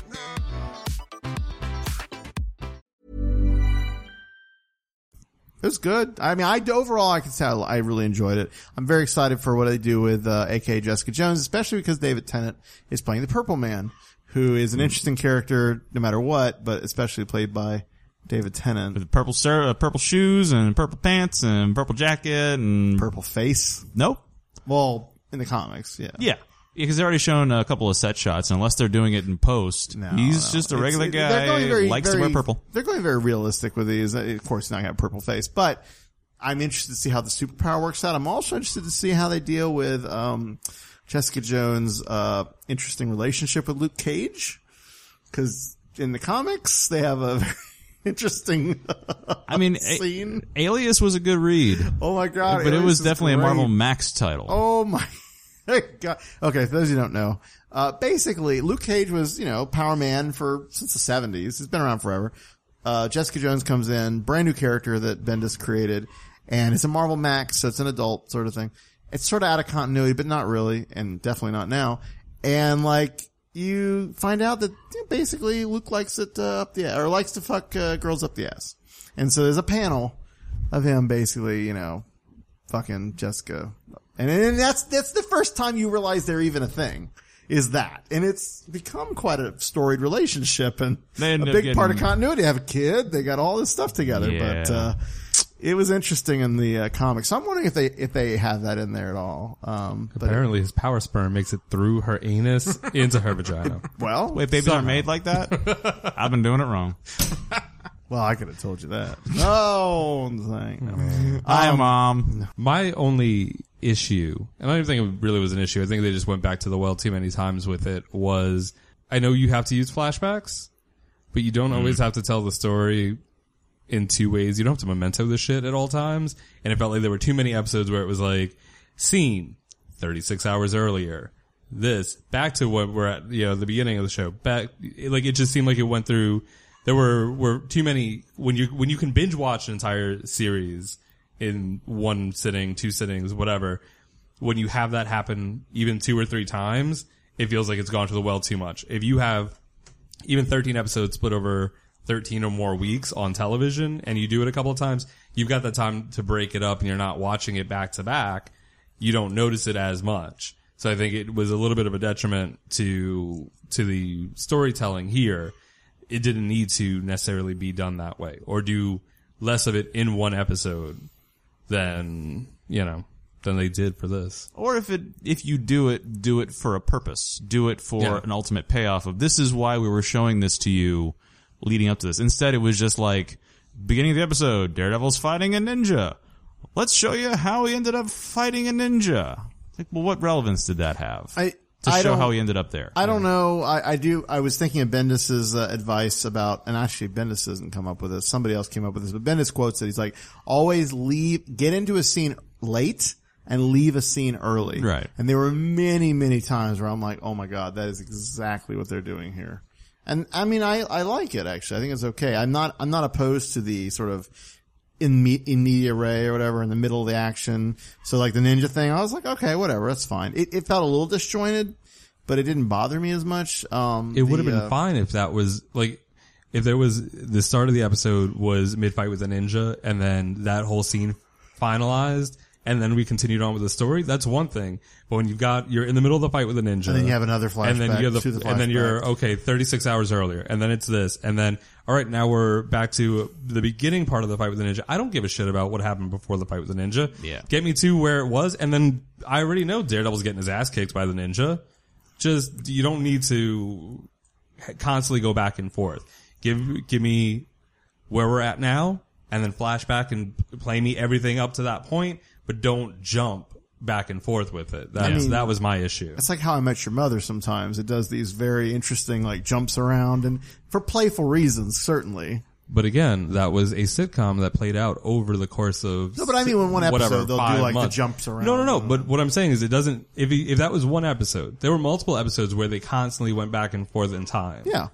it was good. I mean, I overall I can tell I really enjoyed it. I'm very excited for what they do with uh, A K A Jessica Jones, especially because David Tennant is playing the Purple Man, who is an interesting character no matter what, but especially played by David Tennant. With purple sir, uh, purple shoes and purple pants and purple jacket and Purple face. Nope. Well, in the comics, yeah. Yeah. Because they've already shown a couple of set shots, and unless they're doing it in post, No, he's no. just a regular It's- they're going guy very- likes very- to wear purple. They're going very realistic with these. Of course, he's not going to have a purple face, but I'm interested to see how the superpower works out. I'm also interested to see how they deal with um, Jessica Jones' uh, interesting relationship with Luke Cage, because in the comics they have a very interesting I mean, scene. A- Alias was a good read, Oh my god! but it Alias was is definitely a great. Marvel Max title. Oh my god. Okay, for those who don't know, uh, basically Luke Cage was, you know, Power Man for, since the seventies. He's been around forever. Uh, Jessica Jones comes in, brand new character that Bendis created, and it's a Marvel Max, so it's an adult sort of thing. It's sort of out of continuity, but not really, and definitely not now. And like, you find out that you know, basically Luke likes it, uh, up the, or likes to fuck, uh, girls up the ass. And so there's a panel of him basically, you know, fucking Jessica. And, and that's, that's the first time you realize they're even a thing. is that. And it's become quite a storied relationship and They a end up big part of getting- continuity. They have a kid. They got all this stuff together. Yeah. But, uh, it was interesting in the uh, comics. So I'm wondering if they, if they have that in there at all. Um, but Apparently, his power sperm makes it through her anus into her vagina. well, Wait, babies aren't made like that? I've been doing it wrong. well, I could have told you that. No, thing. Hi, Mom. My only issue, and I don't even think it really was an issue, I think they just went back to the well too many times with it, was I know you have to use flashbacks, but you don't always have to tell the story in two ways. You don't have to memento the shit at all times. And it felt like there were too many episodes where it was like, scene, thirty-six hours earlier. This, back to what we're at, you know, the beginning of the show. Back, like, it just seemed like it went through, there were, were too many, when you, when you can binge watch an entire series in one sitting, two sittings, whatever, when you have that happen even two or three times, it feels like it's gone to the well too much. If you have even thirteen episodes split over thirteen or more weeks on television and you do it a couple of times, you've got the time to break it up and you're not watching it back to back. You don't notice it as much. So I think it was a little bit of a detriment to, to the storytelling here. It didn't need to necessarily be done that way or do less of it in one episode than, you know, than they did for this. Or if it, if you do it, do it for a purpose. Do it for Yeah. an ultimate payoff of this is why we were showing this to you leading up to this. Instead, it was just like, beginning of the episode, Daredevil's fighting a ninja. Let's show you how he ended up fighting a ninja. Like, well, what relevance did that have? I, to I show don't- how he ended up there. I don't know. I, I do. I was thinking of Bendis's uh, advice about, and actually Bendis doesn't come up with this. Somebody else came up with this, but Bendis quotes it. He's like, always leave, get into a scene late and leave a scene early. Right. And there were many, many times where I'm like, oh my God, that is exactly what they're doing here. And I mean, I, I like it actually. I think it's okay. I'm not, I'm not opposed to the sort of in me, in media ray or whatever in the middle of the action. So like the ninja thing, I was like, okay, whatever, that's fine. It, it felt a little disjointed, but it didn't bother me as much. Um, It would have the, been uh, fine if that was like, if there was, the start of the episode was mid-fight with a ninja and then that whole scene finalized and then we continued on with the story. That's one thing. But when you've got, you're in the middle of the fight with a ninja. And then you have another flashback And then you have to the, the and then you're, flashback. okay, thirty-six hours earlier. And then it's this. And then, all right, now we're back to the beginning part of the fight with the ninja. I don't give a shit about what happened before the fight with the ninja. Yeah. Get me to where it was. And then I already know Daredevil's getting his ass kicked by the ninja. Just, you don't need to constantly go back and forth. Give, give me where we're at now and then flashback and play me everything up to that point, but don't jump back and forth with it. That's, I mean, that was my issue. It's like How I Met Your Mother sometimes. It does these very interesting, like, jumps around and for playful reasons, certainly. But again, that was a sitcom that played out over the course of No, but I mean, in one episode, whatever, they'll do, five like, the months. jumps around. No, no, no. But what I'm saying is, it doesn't. If he, if that was one episode, there were multiple episodes where they constantly went back and forth in time. Yeah.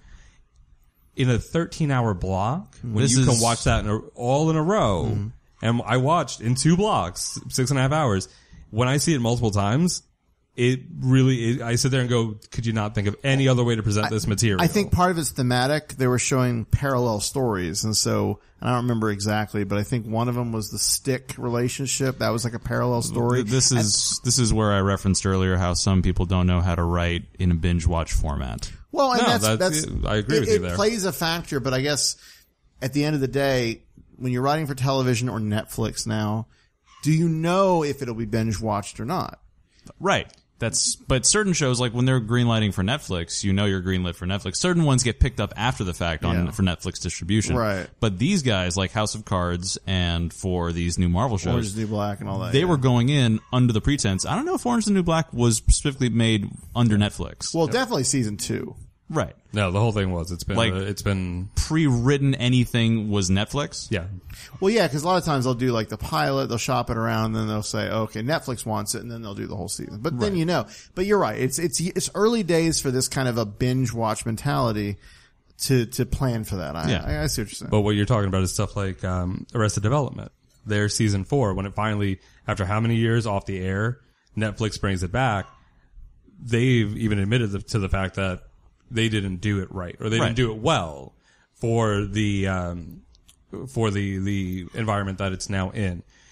In a thirteen hour block, when This you can is- watch that in a, all in a row, Mm-hmm. and I watched in two blocks, six and a half hours. When I see it multiple times, it really, it, I sit there and go, could you not think of any other way to present this material? I think part of it's thematic. They were showing parallel stories. And so, and I don't remember exactly, but I think one of them was the stick relationship. That was like a parallel story. This is this is where I referenced earlier how some people don't know how to write in a binge watch format. Well, and No, that's, that's- that's, I agree it, with you it there. plays a factor, but I guess at the end of the day, when you're writing for television or Netflix now, do you know if it'll be binge watched or not? Right. That's, but certain shows, like when they're greenlighting for Netflix, you know you're greenlit for Netflix. Certain ones get picked up after the fact on Yeah. for Netflix distribution. Right. But these guys, like House of Cards and for these new Marvel Orange shows, is the New Black and all that. they yeah. were going in under the pretense. I don't know if Orange is the New Black was specifically made under Netflix. Well, definitely season two. Right. no, the whole thing was it's been Like- uh, it's been Pre-written anything was Netflix. yeah. Well, yeah, because a lot of times they'll do like the pilot, they'll shop it around, and then they'll say, okay, Netflix wants it, and then they'll do the whole season. But then you know. But you're right. It's it's it's early days for this kind of a binge watch mentality to to plan for that. I, Yeah. I, I see what you're saying. But what you're talking about is stuff like um, Arrested Development. Their season four, when it finally, after how many years off the air, Netflix brings it back. They've even admitted to the fact that they didn't do it right, or they Right. didn't do it well for the um, for the the environment that it's now in.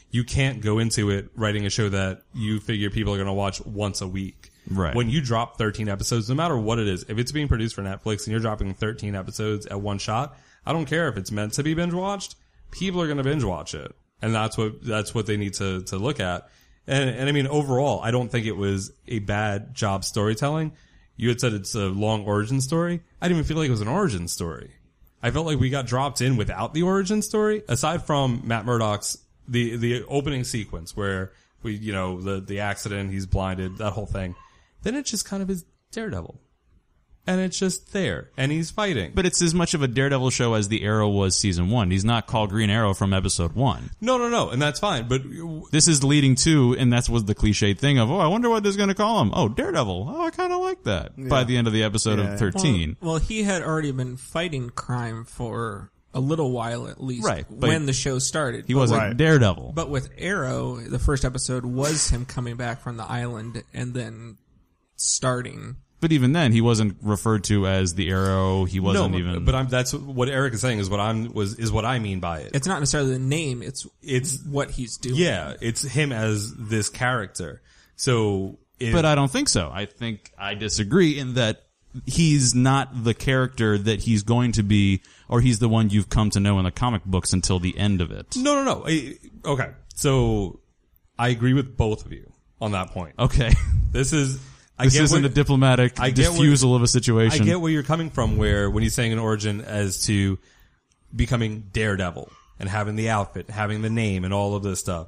you can't go into it writing a show that you figure people are going to watch once a week. Right. When you drop thirteen episodes, no matter what it is, if it's being produced for Netflix and you're dropping thirteen episodes at one shot, I don't care if it's meant to be binge watched. People are going to binge watch it. And that's what, that's what they need to, to look at. And, and I mean, overall, I don't think it was a bad job storytelling. You had said it's a long origin story. I didn't even feel like it was an origin story. I felt like we got dropped in without the origin story, aside from Matt Murdock's, the, the opening sequence where we, you know, the, the accident, he's blinded, that whole thing. Then it just kind of is Daredevil. And it's just there. And he's fighting. But it's as much of a Daredevil show as the Arrow was season one. He's not called Green Arrow from episode one. No, no, no. And that's fine. But this is leading to, and that's was the cliched thing of, oh, I wonder what they're going to call him. Oh, Daredevil. Oh, I kind of like that. Yeah. By the end of the episode yeah. of thirteen. Well, well, he had already been fighting crime for a little while at least. Right. When the show started. He wasn't right. Daredevil. But with Arrow, the first episode was him coming back from the island and then starting. But even then, he wasn't referred to as the Arrow. He wasn't no, even. But I'm, that's what Eric is saying. Is what I'm was is what I mean by it. It's not necessarily the name. It's it's what he's doing. Yeah, it's him as this character. So, it, but I don't think so. I think I disagree in that he's not the character that he's going to be, or he's the one you've come to know in the comic books until the end of it. No, no, no. I, okay, so I agree with both of you on that point. Okay, this is. I this get isn't where, a diplomatic diffusal where, of a situation. I get where you're coming from, where when he's saying an origin as to becoming Daredevil and having the outfit, having the name, and all of this stuff.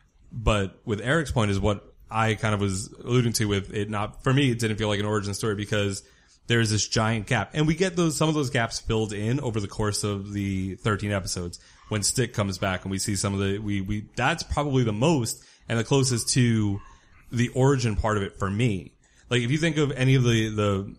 But with Eric's point is what I kind of was alluding to with it. Not for me, it didn't feel like an origin story because there's this giant gap, and we get those some of those gaps filled in over the course of the thirteen episodes. When Stick comes back and we see some of the we we that's probably the most and the closest to the origin part of it for me. Like, if you think of any of the, the,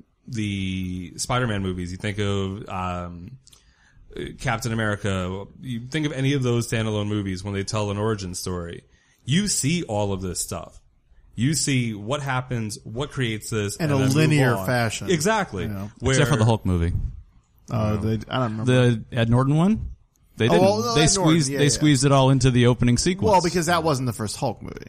the Spider-Man movies, you think of, um, Captain America, you think of any of those standalone movies when they tell an origin story, you see all of this stuff. You see what happens, what creates this. In and a then linear move on. fashion. Exactly. You know. Where, Except for the Hulk movie. Oh, uh, they, I don't remember. The Ed Norton one? They didn't. Oh, well, they Ed squeezed, Norton, yeah, they yeah. squeezed it all into the opening sequence. Well, because that wasn't the first Hulk movie.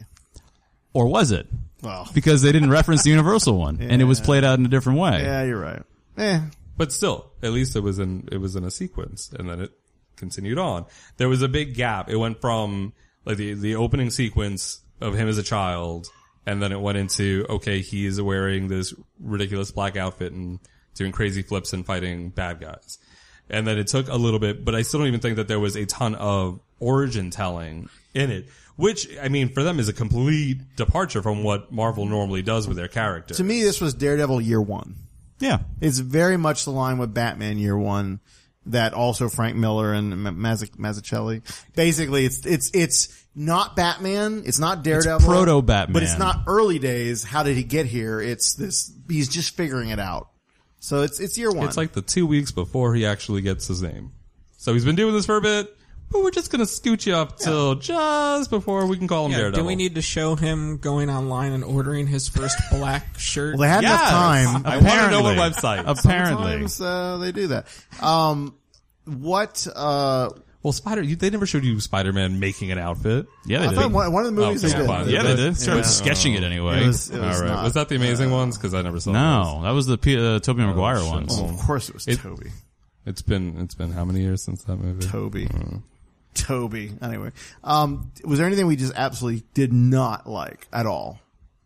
Or was it? Well, because they didn't reference the Universal one, yeah. and it was played out in a different way. Yeah, you're right. Eh. But still, at least it was in it was in a sequence, and then it continued on. There was a big gap. It went from like the the opening sequence of him as a child, and then it went into okay, he is wearing this ridiculous black outfit and doing crazy flips and fighting bad guys. And then it took a little bit, but I still don't even think that there was a ton of origin telling in it. Which, I mean, for them is a complete departure from what Marvel normally does with their characters. To me, this was Daredevil year one. Yeah. It's very much the line with Batman year one that also Frank Miller and Mazz- Mazzucchelli. Basically, it's, it's, it's not Batman. It's not Daredevil. It's proto-Batman. But it's not early days. How did he get here? It's this, he's just figuring it out. So it's, it's year one. It's like the two weeks before he actually gets his name. So he's been doing this for a bit. But we're just going to scoot you up till yeah. just before we can call him yeah, Daredevil. Do we need to show him going online and ordering his first black shirt? Well, they had yes. enough time. I want to know what website. Apparently. Sometimes uh, they do that. Um, what... Uh, well, Spider, you, they never showed you Spider-Man making an outfit. Yeah, they I did. thought one, one of the movies oh, they did. Fine. Yeah, they did. Started yeah. sketching it anyway. It was, it was All right. not, Was that the Amazing uh, ones? Because I never saw No, those. that was the P- uh, Tobey Maguire oh, ones. Oh, of course it was it, Toby. It's been, it's been how many years since that movie? Toby. Uh, Toby. Anyway, um, was there anything we just absolutely did not like at all?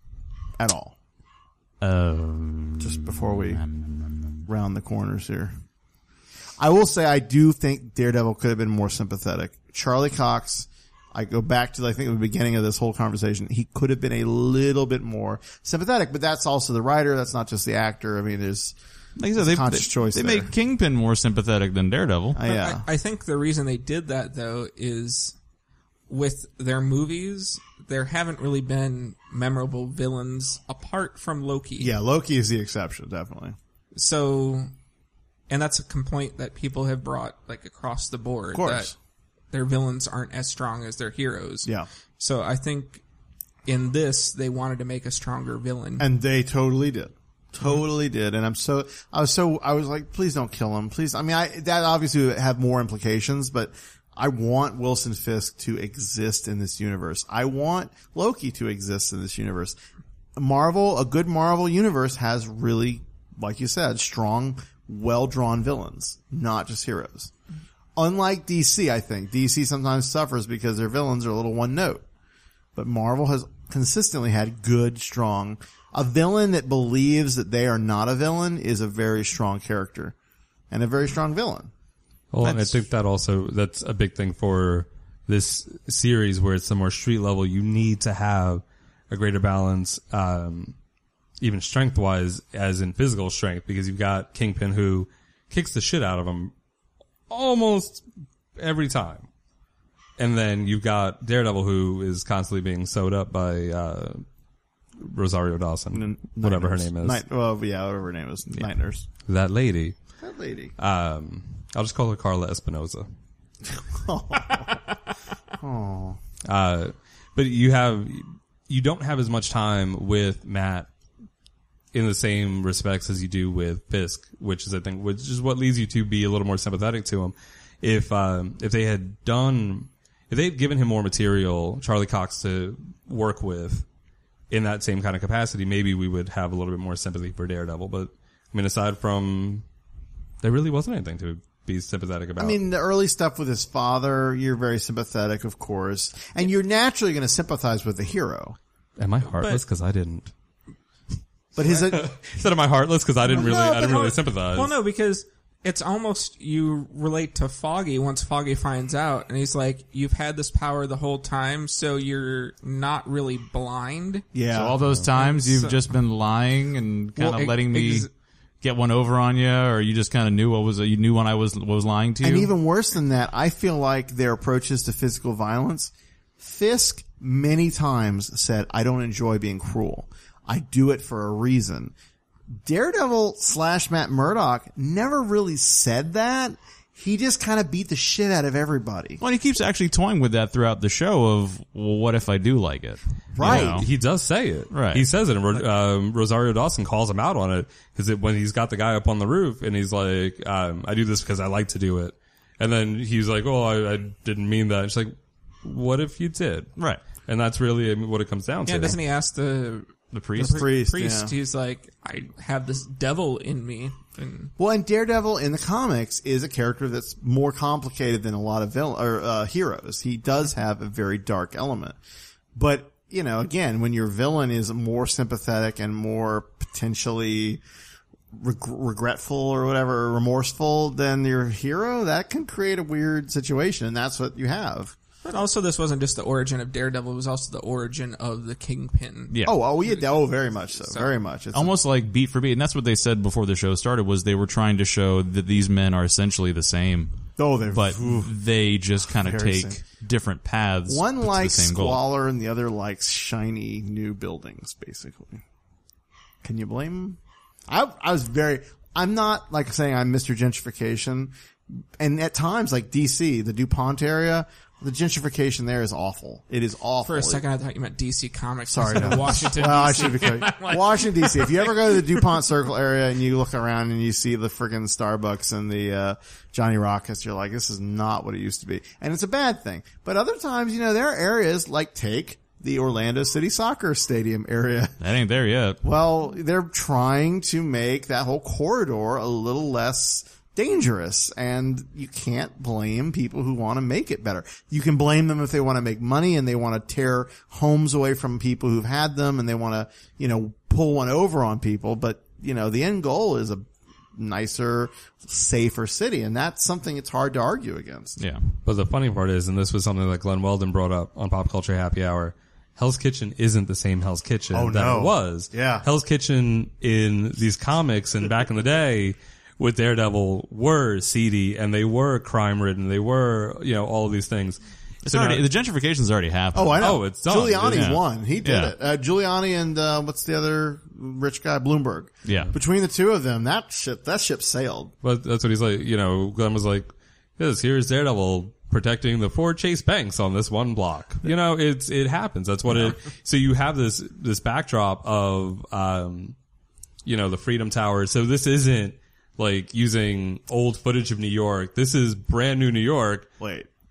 At all? Um, just before we um, round the corners here. I will say I do think Daredevil could have been more sympathetic. Charlie Cox, I go back to I think the beginning of this whole conversation, he could have been a little bit more sympathetic, but that's also the writer, that's not just the actor. I mean, there's Like I said, they, conscious they, choice they there. made Kingpin more sympathetic than Daredevil. Uh, yeah. I, I think the reason they did that, though, is with their movies, there haven't really been memorable villains apart from Loki. Yeah, Loki is the exception, definitely. So, and that's a complaint that people have brought, like, across the board. Of course. That their villains aren't as strong as their heroes. Yeah. So I think in this, they wanted to make a stronger villain. And they totally did. Totally did. And I'm so, I was so, I was like, please don't kill him. Please. I mean, I, that obviously would have more implications, but I want Wilson Fisk to exist in this universe. I want Loki to exist in this universe. Marvel, a good Marvel universe has really, like you said, strong, well-drawn villains, not just heroes. Unlike D C, I think. D C sometimes suffers because their villains are a little one note. But Marvel has consistently had good, strong, a villain that believes that they are not a villain is a very strong character and a very strong villain. Well, and I think that also, that's a big thing for this series where it's the more street level. You need to have a greater balance, um, even strength wise, as in physical strength, because you've got Kingpin who kicks the shit out of him almost every time. And then you've got Daredevil who is constantly being sewed up by, uh, Rosario Dawson, N- whatever her Nurse. name is. Night, well, yeah, whatever her name is. Yeah. Night Nurse. That lady. That lady. Um, I'll just call her Carla Espinosa. Oh. Uh, but you have, you don't have as much time with Matt in the same respects as you do with Fisk, which is, I think, which is what leads you to be a little more sympathetic to him. If, um, if they had done, if they had given him more material, Charlie Cox, to work with in that same kind of capacity, maybe we would have a little bit more sympathy for Daredevil. But, I mean, aside from, there really wasn't anything to be sympathetic about. I mean, the early stuff with his father, you're very sympathetic, of course. And you're naturally going to sympathize with the hero. Am I heartless because I didn't? But his, instead of my heartless because I didn't really, No, I didn't but really no, sympathize. Well, no, because it's almost, you relate to Foggy once Foggy finds out, and he's like, you've had this power the whole time, so you're not really blind. Yeah. So all those times you've So- just been lying and kind Well, of letting me ex- get one over on you, or you just kind of knew what was you knew when I was was lying to you. And even worse than that, I feel like their approaches to physical violence, Fisk many times said, I don't enjoy being cruel. I do it for a reason. Daredevil slash Matt Murdock never really said that. He just kind of beat the shit out of everybody. Well, he keeps actually toying with that throughout the show of, well, what if I do like it? Right. You know? He does say it. Right. He says it. And um, Rosario Dawson calls him out on it because when he's got the guy up on the roof and he's like, um, I do this because I like to do it. And then he's like, oh, I, I didn't mean that. It's like, what if you did? Right. And that's really what it comes down Yeah, to. doesn't he ask the The priest? the priest, priest yeah. He's like, I have this devil in me. And Well, and Daredevil in the comics is a character that's more complicated than a lot of villain or uh, heroes. He does have a very dark element, but you know, again, when your villain is more sympathetic and more potentially reg- regretful or whatever, remorseful than your hero, that can create a weird situation, and that's what you have. But also, this wasn't just the origin of Daredevil; it was also the origin of the Kingpin. Yeah. Oh, oh, yeah, oh, very much so, very much. It's Almost like beat for beat. And that's what they said before the show started, was they were trying to show that these men are essentially the same. Oh, they're But oof. they just kind of Very take same. different paths. One to the likes same goal. squalor and the other likes shiny new buildings, basically. Can you blame him? I, I was very, I'm not like saying I'm Mister Gentrification. And at times, like D C, the DuPont area, the gentrification there is awful. It is awful. For a second, I thought you meant D C Comics. Sorry, instead no. of Washington. Well, I D C. should be clear. Like- Washington D C. If you ever go to the DuPont Circle area and you look around and you see the friggin' Starbucks and the uh Johnny Rockets, you're like, this is not what it used to be, and it's a bad thing. But other times, you know, there are areas like take the Orlando City Soccer Stadium area. That ain't there yet. Well, they're trying to make that whole corridor a little less dangerous, and you can't blame people who want to make it better. You can blame them if they want to make money and they want to tear homes away from people who've had them and they want to, you know, pull one over on people. But, you know, the end goal is a nicer, safer city, and that's something it's hard to argue against. Yeah. But the funny part is, and this was something that Glenn Weldon brought up on Pop Culture Happy Hour, Hell's Kitchen isn't the same Hell's Kitchen Oh, that no. it was. Yeah. Hell's Kitchen in these comics and back in the day with Daredevil were seedy and they were crime ridden. They were, you know, all of these things. It's So already, now- the gentrification's already happened. Oh, I know. Oh, it's done. Giuliani's Yeah. won. He did Yeah. it. Uh, Giuliani and, uh, what's the other rich guy? Bloomberg. Yeah. Between the two of them, that ship, that ship sailed. But that's what he's like, you know, Glenn was like, yes, here's Daredevil protecting the four Chase banks on this one block. You know, it's, it happens. That's what it, so you have this, this backdrop of, um, you know, the Freedom Tower. So this isn't like using old footage of New York. This is brand new New York. Wait.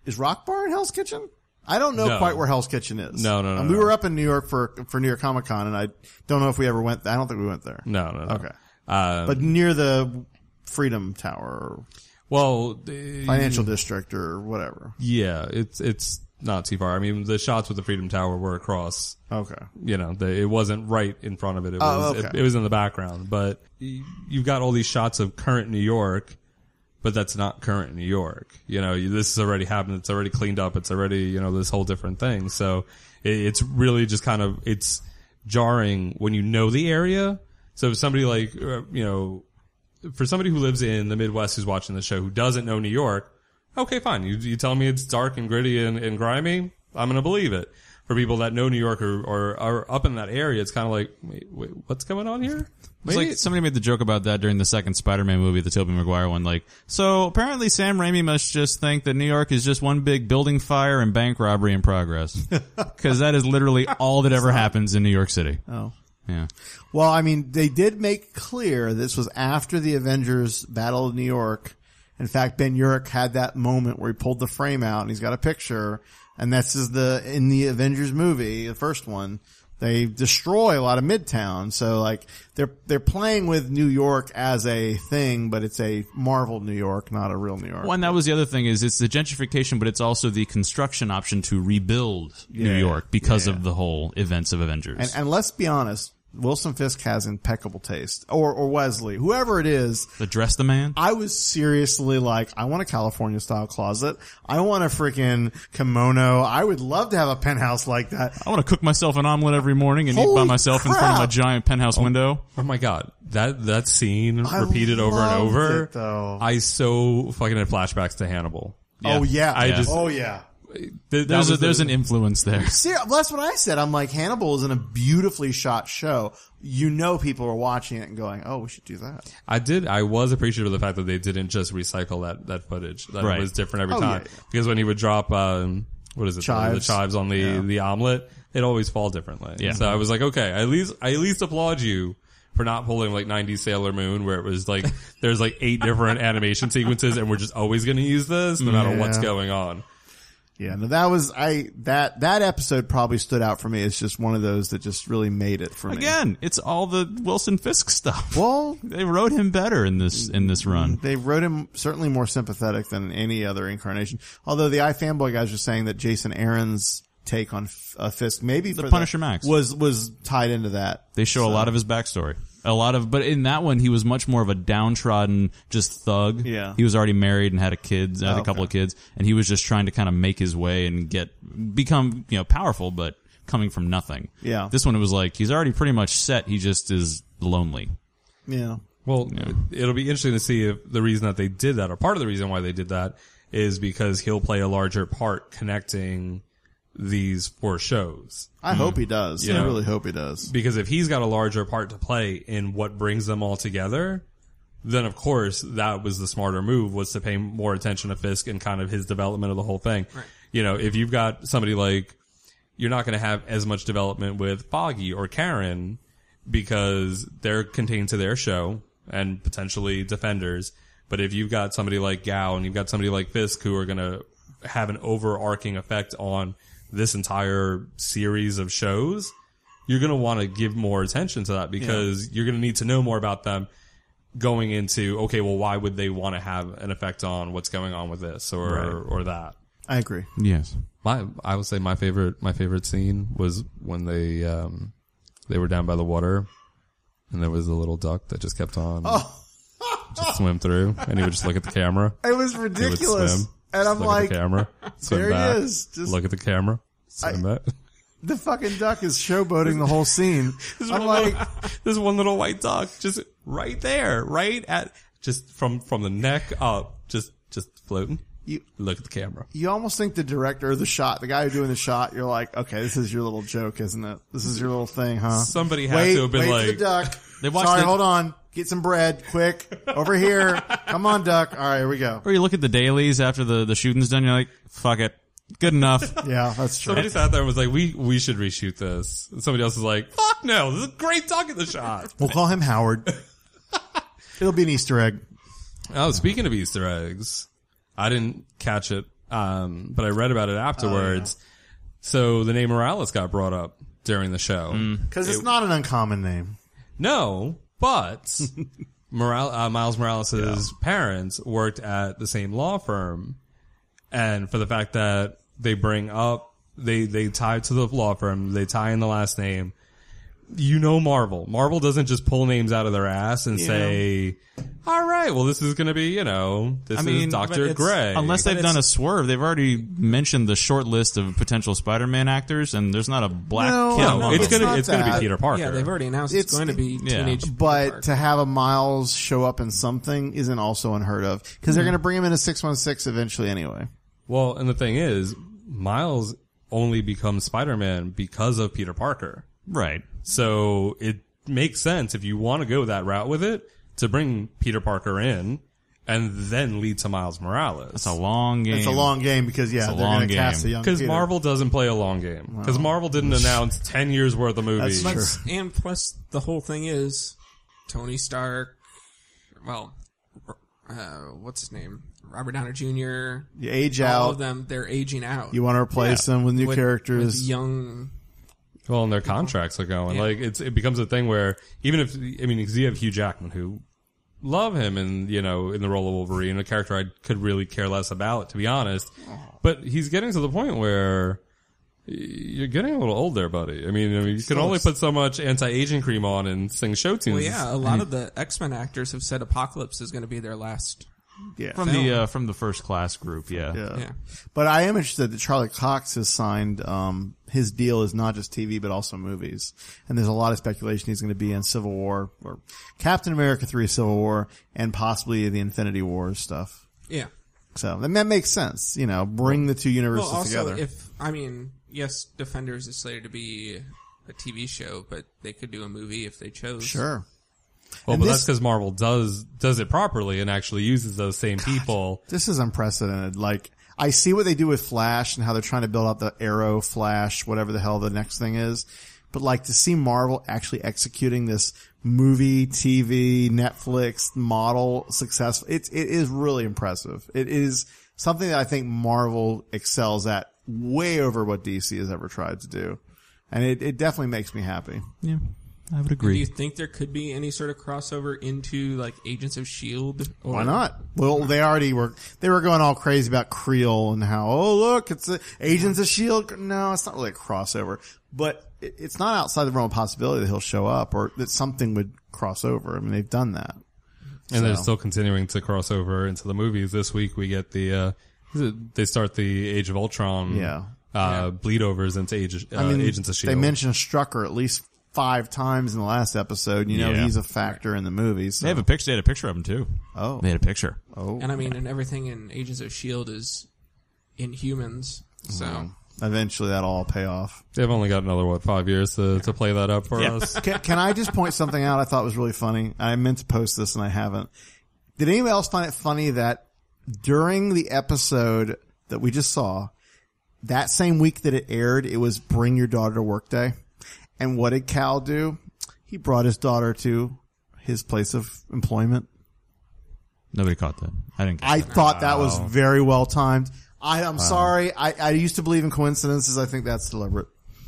is Rock Bar in Hell's Kitchen? I don't know No. quite where Hell's Kitchen is. No, no, no, And we no. were up in New York for for New York Comic Con, and I don't know if we ever went. I don't think we went there. No, no, no. Okay, Um, but near the Freedom Tower, or well, the- Financial District, or whatever. Yeah, it's it's not too far. I mean, the shots with the Freedom Tower were across. Okay. You know, the, it wasn't right in front of it. It Oh, was okay. it, it was in the background. But y- you've got all these shots of current New York, but that's not current New York. You know, you, this has already happened. It's already cleaned up. It's already, you know, this whole different thing. So it, it's really just kind of, it's jarring when you know the area. So if somebody like, uh, you know, for somebody who lives in the Midwest who's watching the show who doesn't know New York, okay, fine. You, you tell me it's dark and gritty and, and grimy, I'm going to believe it. For people that know New York or, or are up in that area, it's kind of like, wait, wait, what's going on here? It's like somebody made the joke about that during the second Spider-Man movie, the Tobey Maguire one. Like, so apparently Sam Raimi must just think that New York is just one big building fire and bank robbery in progress. Because that is literally all that ever happens in New York City. Oh. Yeah. Well, I mean, they did make clear this was after the Avengers Battle of New York. In fact, Ben Urich had that moment where he pulled the frame out and he's got a picture. And this is the, in the Avengers movie, the first one, they destroy a lot of Midtown. So like, they're, they're playing with New York as a thing, but it's a Marvel New York, not a real New York. Well, and that was the other thing is it's the gentrification, but it's also the construction option to rebuild New Yeah. York because Yeah. of the whole events of Avengers. And, and let's be honest, Wilson Fisk has impeccable taste. Or, or Wesley, whoever it is. The dress the man? I was seriously like, I want a California style closet. I want a freaking kimono. I would love to have a penthouse like that. I want to cook myself an omelet every morning and eat Holy by myself in front of my crap. giant penthouse window. Oh my god, that that scene I repeated over and loved over. it, though. I so fucking had flashbacks to Hannibal. Oh yeah. I Yeah. just oh yeah. th- that There's a, was there's the- an influence there. See, well, that's what I said. I'm like, Hannibal is in a beautifully shot show. You know, people are watching it and going, "Oh, we should do that." I did. I was appreciative of the fact that they didn't just recycle that that footage. That Right. it was different every Oh, time. yeah, yeah. Because when he would drop, um, what is it, the, the Chives. chives on the Yeah. the omelet, it always fall differently. Yeah. So I was like, okay, at least I at least applaud you for not pulling like nineties Sailor Moon, where it was like there's like eight different animation sequences, and we're just always going to use this no matter Yeah. what's going on. Yeah, no, that was I that that episode probably stood out for me. It's just one of those that just really made it for me. Again, it's all the Wilson Fisk stuff. Well, They wrote him better in this in this run. they wrote him certainly more sympathetic than any other incarnation. Although the iFanboy guys are saying that Jason Aaron's take on uh, Fisk, maybe The for Punisher Max. was was tied into that. They show So- a lot of his backstory. A lot of, but in that one, he was much more of a downtrodden, just thug. Yeah. He was already married and had a kid, had Oh, a couple okay. of kids, and he was just trying to kind of make his way and get, become, you know, powerful, but coming from nothing. Yeah. This one, it was like, he's already pretty much set, he just is lonely. Yeah. Well, it'll be interesting to see if the reason that they did that, or part of the reason why they did that, is because he'll play a larger part connecting these four shows. I hope he does. You I know, really hope he does. Because if he's got a larger part to play in what brings them all together, then of course that was the smarter move, was to pay more attention to Fisk and kind of his development of the whole thing. Right. You know, if you've got somebody like, you're not going to have as much development with Foggy or Karen because they're contained to their show and potentially Defenders. But if you've got somebody like Gao and you've got somebody like Fisk who are going to have an overarching effect on this entire series of shows, you're going to want to give more attention to that because yeah. you're going to need to know more about them going into, okay, well, why would they want to have an effect on what's going on with this or, Right. or, or that? I agree. Yes. My, I would say my favorite, my favorite scene was when they, um, they were down by the water and there was a little duck that just kept on, Oh. just swim through and he would just look at the camera. It was He would ridiculous. swim, And just I'm look like, at the camera, swim there he back, is, just- look at the camera, swim I- back. The fucking duck is showboating the whole scene. This I'm one like, little, this one little white duck, just right there, right at, just from, from the neck up, just, just floating. You look at the camera. You almost think the director of the shot, the guy who's doing the shot, you're like, okay, this is your little joke, isn't it? This is your little thing, huh? Somebody had wait, to have been wait like, for the duck. They watched Sorry, the- hold on. Get some bread, quick. Over here. Come on, duck. All right, here we go. Or you look at the dailies after the, the shooting's done, you're like, fuck it. Good enough. Yeah, that's true. somebody sat there and was like, we, we should reshoot this. And somebody else was like, fuck no, this is a great duck in the shot. We'll call him Howard. It'll be an Easter egg. Oh, speaking of Easter eggs, I didn't catch it Um, but I read about it afterwards. Oh, yeah. So the name Morales got brought up during the show. Because it's It- not an uncommon name. No, but Moral- uh, Miles Morales' parents worked at the same law firm. And for the fact that they bring up, they, they tie to the law firm, they tie in the last name. You know Marvel. Marvel doesn't just pull names out of their ass and Yeah. say, all right, well, this is going to be, you know, this I mean, is Doctor Gray. Unless they've done a swerve, they've already mentioned the short list of potential Spider-Man actors, and there's not a black No, kid no, among it's them. not it's going to be that. Peter Parker. Yeah, they've already announced it's, It's- going to be yeah. teenage. Peter But Parker. to have a Miles show up in something isn't also unheard of. Because they're going to bring him into six one six eventually anyway. Well, and the thing is, Miles only becomes Spider-Man because of Peter Parker. Right. So it makes sense if you want to go that route with it to bring Peter Parker in and then lead to Miles Morales. It's a long game. It's a long game because, yeah, It's a they're long going to cast a game. young Because Peter. Marvel doesn't play a long game. Because Marvel didn't announce ten years worth of movies. That's true. And plus, the whole thing is Tony Stark. Well, uh, what's his name? Robert Downey Junior You age all out. of them, they're aging out. You want to replace them with new with, characters. with young. Well, and their contracts are going. Yeah. Like, it's, it becomes a thing where, even if, I mean, because you have Hugh Jackman, who love him and, you know, in the role of Wolverine, a character I could really care less about, to be honest. But he's getting to the point where you're getting a little old there, buddy. I mean, I mean you can only put so much anti-aging cream on and sing show tunes. Well, yeah, a lot of the X-Men actors have said Apocalypse is going to be their last. Yeah. From the uh, from the first class group, yeah. Yeah. Yeah. But I am interested that Charlie Cox has signed, um, his deal is not just T V, but also movies. And there's a lot of speculation he's going to be in Civil War or Captain America three Civil War and possibly the Infinity Wars stuff. Yeah. So and that makes sense. You know, bring the two universes Well, also, together. if I mean, yes, Defenders is slated to be a T V show, but they could do a movie if they chose. Sure. Well, And but this- that's because Marvel does does it properly and actually uses those same people. This is unprecedented. Like, I see what they do with Flash and how they're trying to build out the Arrow, Flash, whatever the hell the next thing is. But like to see Marvel actually executing this movie, T V, Netflix model successful, it's, it is really impressive. It is something that I think Marvel excels at way over what D C has ever tried to do. And it, it definitely makes me happy. Yeah, I would Do agree. you think there could be any sort of crossover into like Agents of S H I E L D? Or, Why not? Well, they already were, they were going all crazy about Creel and how, oh look, it's a Agents of S H I E L D. No, it's not really a crossover, but it, it's not outside the realm of possibility that he'll show up or that something would cross over. I mean, they've done that. And they're So. still continuing to cross over into the movies. This week we get the, uh, is it- they start the Age of Ultron, Yeah. uh, bleed overs into Age, uh, I mean, Agents of S H I E they L D. mentioned Strucker at least five times in the last episode. You know, Yeah. he's a factor in the movie. So. They have a picture. They had a picture of him too. Oh. They had a picture. Oh. And I mean, and everything in Agents of S H I E L D is Inhumans. So Wow. Eventually that'll all pay off. They've only got another, what, five years to, to play that up for Yeah. us. Can, can I just point something out I thought was really funny? I meant to post this and I haven't. Did anybody else find it funny that during the episode that we just saw, that same week that it aired, it was Bring Your Daughter to Work Day? And what did Cal do? He brought his daughter to his place of employment. Nobody caught that. I didn't. Get I that. thought that was very well timed. I, I'm sorry. I, I used to believe in coincidences. I think that's deliberate.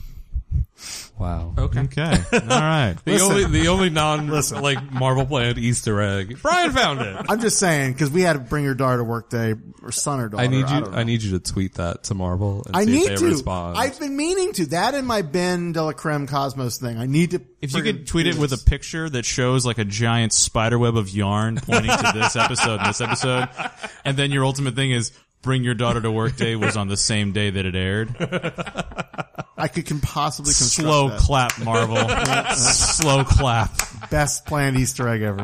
Wow. okay. Okay. All right. The Listen. only, the only non, like, Marvel planned Easter egg. Brian found it. I'm just saying, because we had to Bring Your Daughter to Work Day, or son or daughter. I need you, don't know. I need you to tweet that to Marvel and I see need if they to. respond. I've been meaning to. That and my Ben de la Creme Cosmos thing. I need to. If you friggin' could tweet do it with a this. picture that shows like a giant spider web of yarn pointing to this episode and this episode, and then your ultimate thing is Bring Your Daughter to Work Day was on the same day that it aired. I could can possibly construct Slow that. clap, Marvel. Slow clap. Best planned Easter egg ever.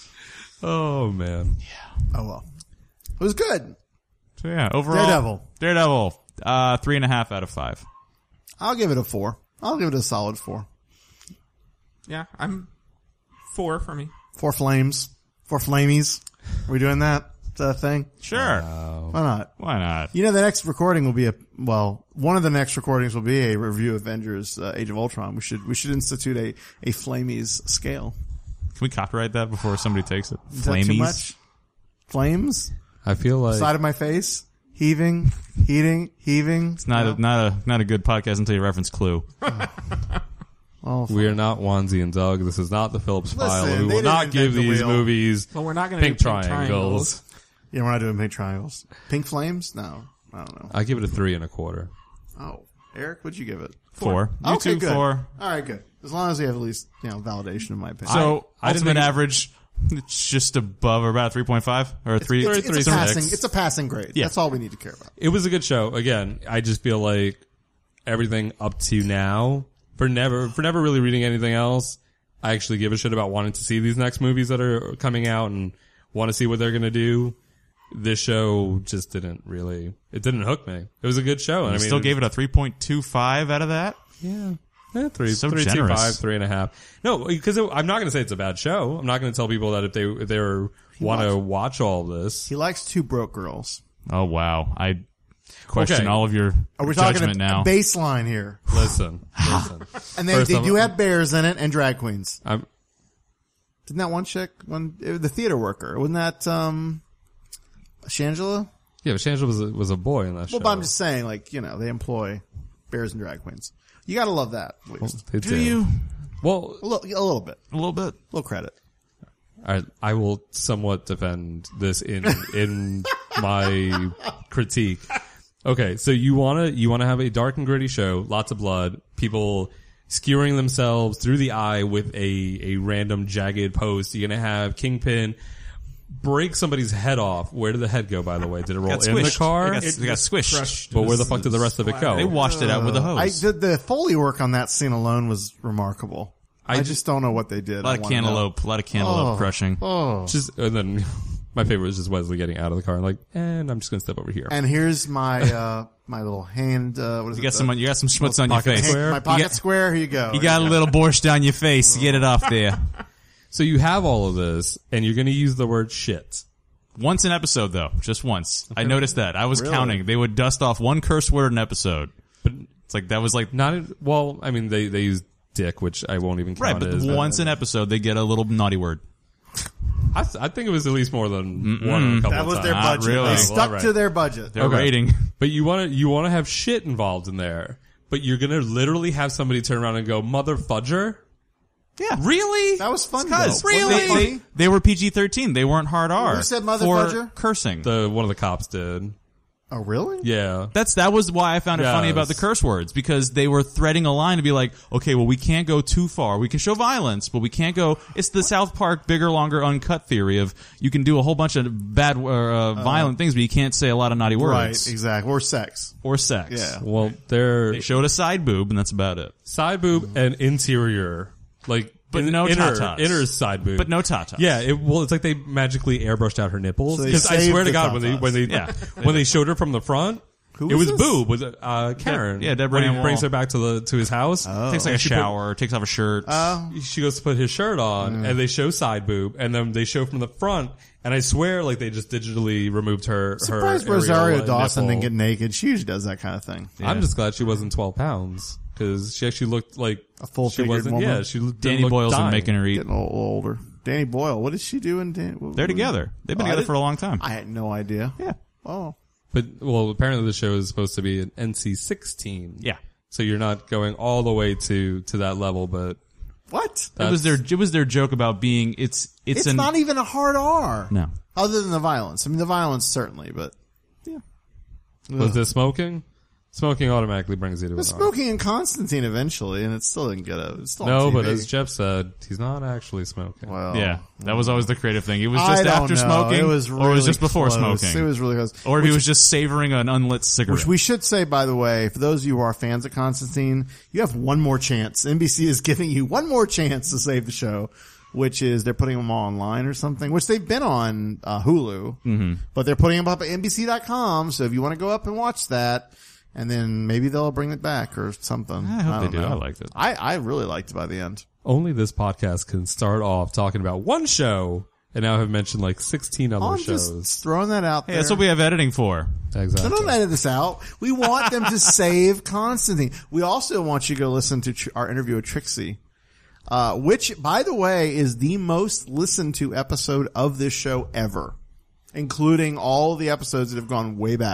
Oh, man. Oh well, it was good. So yeah, overall, Daredevil. Daredevil, uh, three and a half out of five. I'll give it a four. I'll give it a solid four. Yeah, I'm four for me. Four flames. Four flamies. Are we doing that? Is that a thing? Sure. Why not? Why not? You know, the next recording will be a, well, one of the next recordings will be a review of Avengers uh, Age of Ultron. We should, we should institute a, a flamies scale. Can we copyright that before somebody takes it? Is that too Flamies? much? Flames? I feel like Side of my face? heaving, heating, heaving. It's not no. a, not a not a good podcast until you reference Clue. Oh, we are not Wanzi and Doug. This is not the Phillips Listen, file. We they will didn't not invent give the these wheel. movies Well, we're not going to pink do pink triangles. triangles. Yeah, we're not doing pink triangles. Pink flames? No, I don't know. I give it a three and a quarter. Oh, Eric, what'd you give it? Four. You Okay, two, good. four. All right, good. As long as we have at least you know validation, in my opinion. So I- I didn't ultimate think- average, it's just above or about three point five or a three. it's, three, it's a three, passing. six. It's a passing grade. Yeah. That's all we need to care about. It was a good show. Again, I just feel like everything up to now, for never for never really reading anything else, I actually give a shit about wanting to see these next movies that are coming out and want to see what they're going to do. This show just didn't really, it didn't hook me. It was a good show. And You I mean, still gave it a three point two five out of that? Yeah. Yeah, three, So three, two, generous. five, three and a half. No, because I'm not going to say it's a bad show. I'm not going to tell people that if they if they want to watch all this. He likes Two Broke Girls. Oh wow, I question Okay. all of your Are we talking judgment a, now. a baseline here? Listen, listen. And they, First they of- do have bears in it and drag queens. I'm, Didn't that one chick, one the theater worker? Wasn't that um, Shangela? yeah, but Shangela was a, was a boy in that show. Well, but I'm just saying, like you know, they employ bears and drag queens. You got to love that. At least. They Do you? Well, A little, a little bit, A little bit. a little credit. I, I will somewhat defend this in in my critique. Okay, so you want to you want to have a dark and gritty show, lots of blood, people skewering themselves through the eye with a a random jagged post. You're gonna have Kingpin break somebody's head off. Where did the head go, by the way? Did it roll Got in the squished. car? It got, it got squished. Crushed. But where the fuck did the rest of it go? They washed it out with a hose. I did the Foley work on that scene alone was remarkable. I, I just don't know what they did. a lot of cantaloupe, a lot of cantaloupe crushing. Oh. Just and then my favorite was just Wesley getting out of the car and like, and I'm just gonna step over here. And here's my uh my little hand. Uh, what is You it? got some, Uh, you got some schmutz on your pocket face. square. my pocket You got- square. Here you go. You got a little borscht on your face. Get it off there. So you have all of this, and you're gonna use the word shit. Once an episode, though, just once. I noticed that. I was Really? counting. They would dust off one curse word an episode, but it's like that was like Not well. I mean, they they use dick, which I won't even count right. But as. once an episode, they get a little naughty word. I, th- I think it was at least more than one. A couple That was of their times. Not budget. really. They Well, stuck alright. to their budget. Their Okay. rating. But you want to you want to have shit involved in there. But you're gonna literally have somebody turn around and go, "Mother fudger." Yeah, really? That was fun. Because though. Wasn't really, that funny? they, they were P G thirteen. They weren't hard R. Who said mother for fudger? cursing. The one of the cops did. Oh, really? Yeah. That's that was why I found it funny Yes. about the curse words, because they were threading a line to be like, okay, well, we can't go too far. We can show violence, but we can't go. It's the South Park bigger, longer, uncut theory of you can do a whole bunch of bad, uh, violent things, but you can't say a lot of naughty words Right. Exactly. Or sex. or sex. Yeah. Well, they're They showed a side boob, and that's about it. side boob and interior, like But in- no inner, tatas. inner side boob, But no tatas. Yeah, it, well, it's like they magically airbrushed out her nipples. So they Because I saved swear to the God, when they tatas. when they Yeah. when they showed her from the front, Who it was was this? boob. Was it uh, Karen? yeah, Deborah When Ann he brings Wall. her back to the to his house, Takes like a She put- shower, takes off a shirt. Oh. she goes to put his shirt on, and they show side boob, and then they show from the front, and I swear, like they just digitally removed her. Surprised her Rosario areola Dawson nipple. didn't get naked. She usually does that kind of thing. I'm just glad she wasn't twelve pounds because she actually looked like A full-figured She wasn't. woman. Yeah, she didn't Danny look Boyle's been dying. making her eat. Getting a little older. Danny Boyle. What did she do in Dan- what- They're what- together. They've been Oh, I together didn't- for a long time. I had no idea. Yeah. Oh. But well, apparently the show is supposed to be an N C sixteen. Yeah. So you're not going all the way to to that level, but What? It was their it was their joke about being it's it's, It's an, not even a hard R. no. Other than the violence. I mean, the violence certainly, but was this smoking? Smoking automatically brings you to it was an R. smoking in Constantine eventually, and it still didn't get a. It's still on No, T V. but as Jeff said, he's not actually smoking. well, Yeah, that was always the creative thing. It was I just don't after know. smoking, It was or it really was just before close. smoking. It was really close. Or if Which- he was just savoring an unlit cigarette. Which we should say, by the way, for those of you who are fans of Constantine, you have one more chance. N B C is giving you one more chance to save the show, which is they're putting them all online or something, which they've been on uh, Hulu, mm-hmm. but they're putting them up at N B C dot com. So if you want to go up and watch that, and then maybe they'll bring it back or something. I hope don't they do. know. I liked it. I, I really liked it by the end. Only this podcast can start off talking about one show and now have mentioned like sixteen other I'm shows. just throwing that out Hey, there. that's what we have editing for. Exactly. So don't edit this out. We want them to save Constantine. We also want you to go listen to tr- our interview with Trixie, uh, which, by the way, is the most listened to episode of this show ever, including all the episodes that have gone way back.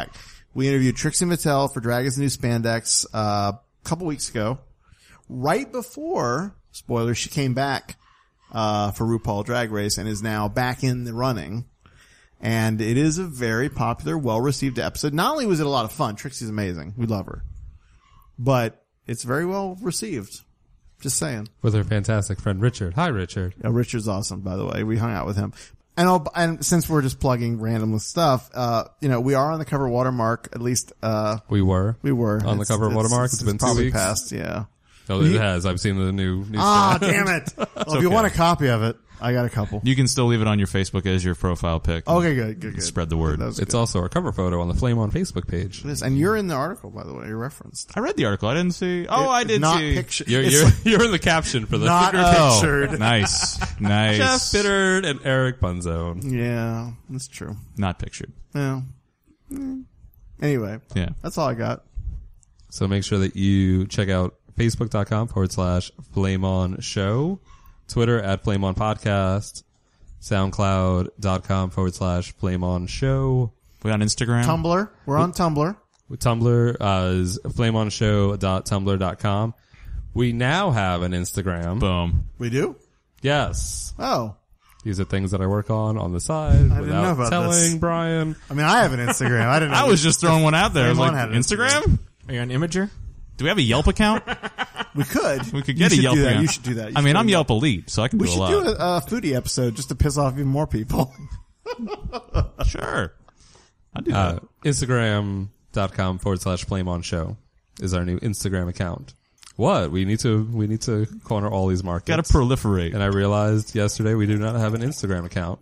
We interviewed Trixie Mattel for Dragons' New Spandex uh, a couple weeks ago. Right before, spoilers, she came back uh for RuPaul Drag Race and is now back in the running. And it is a very popular, well-received episode. Not only was it a lot of fun, Trixie's amazing. We love her. But it's very well received. Just saying. With her fantastic friend Richard. Hi, Richard. Yeah, Richard's awesome, by the way. We hung out with him. And, I'll, and since we're just plugging random stuff, uh, you know, we are on the cover of Watermark, at least, uh, We were. we were. On the It's- cover of it's- Watermark. It's, It's been two probably weeks. past, yeah. No, it has. I've seen the new, new Ah, stand. damn it. Well, if okay. you want a copy of it, I got a couple. You can still leave it on your Facebook as your profile pic. Okay, good, good, good. Spread the word. That was It's good. also our cover photo on the Flame On Facebook page. It is. And you're in the article, by the way. You're referenced. I read the article. I didn't see. Oh, It- I did not see. picture- You're, It's you're, like- you're in the caption for the Not figure Oh, pictured. nice, nice. Jeff Bitterd and Eric Bunzone. Yeah, that's true. Not pictured. Yeah. Mm. Anyway, Yeah. that's all I got. So make sure that you check out facebook.com forward slash Flame On Show, Twitter at Flame On Podcast, SoundCloud.com forward slash Flame On Show. We on Instagram. Tumblr. We're on Tumblr. Tumblr uh, is flameonshow dot tumblr dot com. We now have an Instagram. Boom. We do? Yes. Oh. These are things that I work on on the side I without didn't know about telling this. Brian. I mean, I have an Instagram. I didn't know. I was just throwing one out there. I was Flame like, On had an Instagram? Are you on Imager? Do we have a Yelp account? We could. We could You get a should Yelp do that. account. You should do that. You I should mean, go I'm to Yelp Elite, so I can We do a should lot. do a, a foodie episode just to piss off even more people. Sure. I'll do Uh, that. Instagram.com forward slash Flame On Show is our new Instagram account. What? We need to, we need to corner all these markets. Got to proliferate. And I realized yesterday we do not have an Instagram account.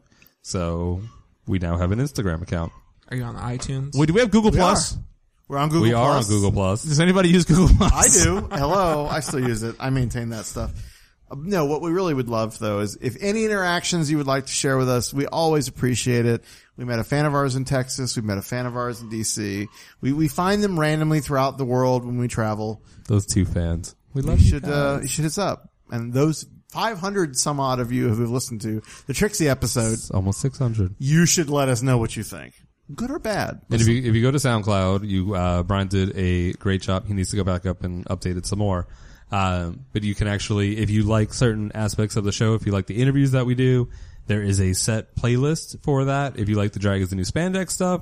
So we now have an Instagram account. Are you on iTunes? Wait, do we have Google We Plus? are. We're on Google we are on Plus. Google Plus. Does anybody use Google Plus? I do. Hello. I still use it. I maintain that stuff. Uh, No, what we really would love though is if any interactions you would like to share with us, we always appreciate it. We met a fan of ours in Texas. We met a fan of ours in D C. We, we find them randomly throughout the world when we travel. Those two fans. We love You you should, uh, you should hit us up. And those five hundred some odd of you who have listened to the Trixie episode, It's almost six hundred. you should let us know what you think. Good or bad. And if you if you go to SoundCloud, you uh, Brian did a great job. He needs to go back up and update it some more. Um, but you can actually, if you like certain aspects of the show, if you like the interviews that we do, there is a set playlist for that. If you like the Dragons' New Spandex stuff,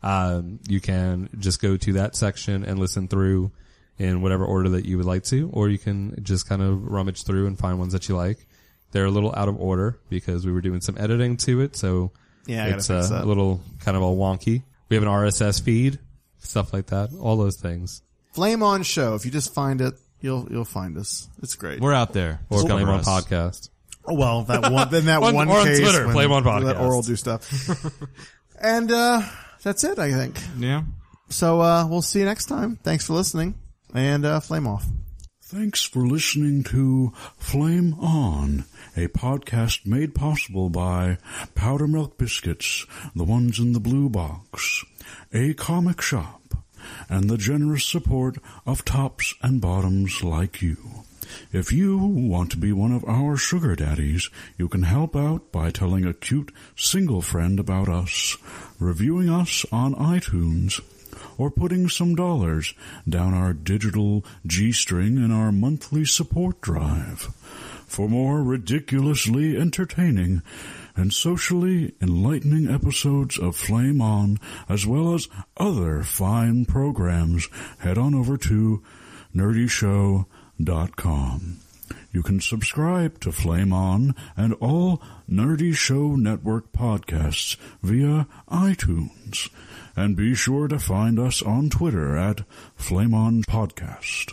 um, you can just go to that section and listen through in whatever order that you would like to, or you can just kind of rummage through and find ones that you like. They're a little out of order because we were doing some editing to it, so Yeah, I gotta it's fix uh, that. a little kind of all wonky. We have an R S S feed, stuff like that, all those things. Flame On Show. If you just find it, you'll, you'll find us. It's great. We're out there. Or Discover Flame On us. Podcast. Oh, well, that one, then that On- one or on case Twitter, when Flame On we let Podcast. Oral do stuff. And, uh, that's it, I think. Yeah. So, uh, we'll see you next time. Thanks for listening and, uh, flame off. Thanks for listening to Flame On, a podcast made possible by Powder Milk Biscuits, the ones in the blue box, a comic shop, and the generous support of tops and bottoms like you. If you want to be one of our sugar daddies, you can help out by telling a cute single friend about us, reviewing us on iTunes, or putting some dollars down our digital G-string in our monthly support drive. For more ridiculously entertaining and socially enlightening episodes of Flame On, as well as other fine programs, head on over to nerdy show dot com. You can subscribe to Flame On and all Nerdy Show Network podcasts via iTunes. And be sure to find us on Twitter at Flame On Podcast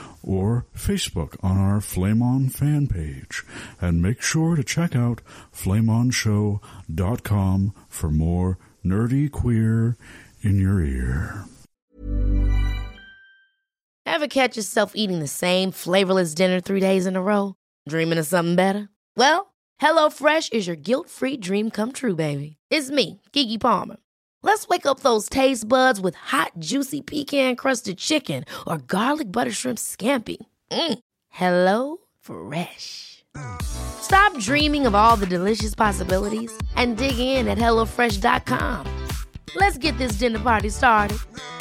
or Facebook on our Flame On fan page. And make sure to check out flame on show dot com for more nerdy queer in your ear. Ever catch yourself eating the same flavorless dinner three days in a row? Dreaming of something better? Well, HelloFresh is your guilt-free dream come true, baby. It's me, Keke Palmer. Let's wake up those taste buds with hot, juicy pecan-crusted chicken or garlic butter shrimp scampi. Mm. Hello Fresh. Stop dreaming of all the delicious possibilities and dig in at hello fresh dot com. Let's get this dinner party started.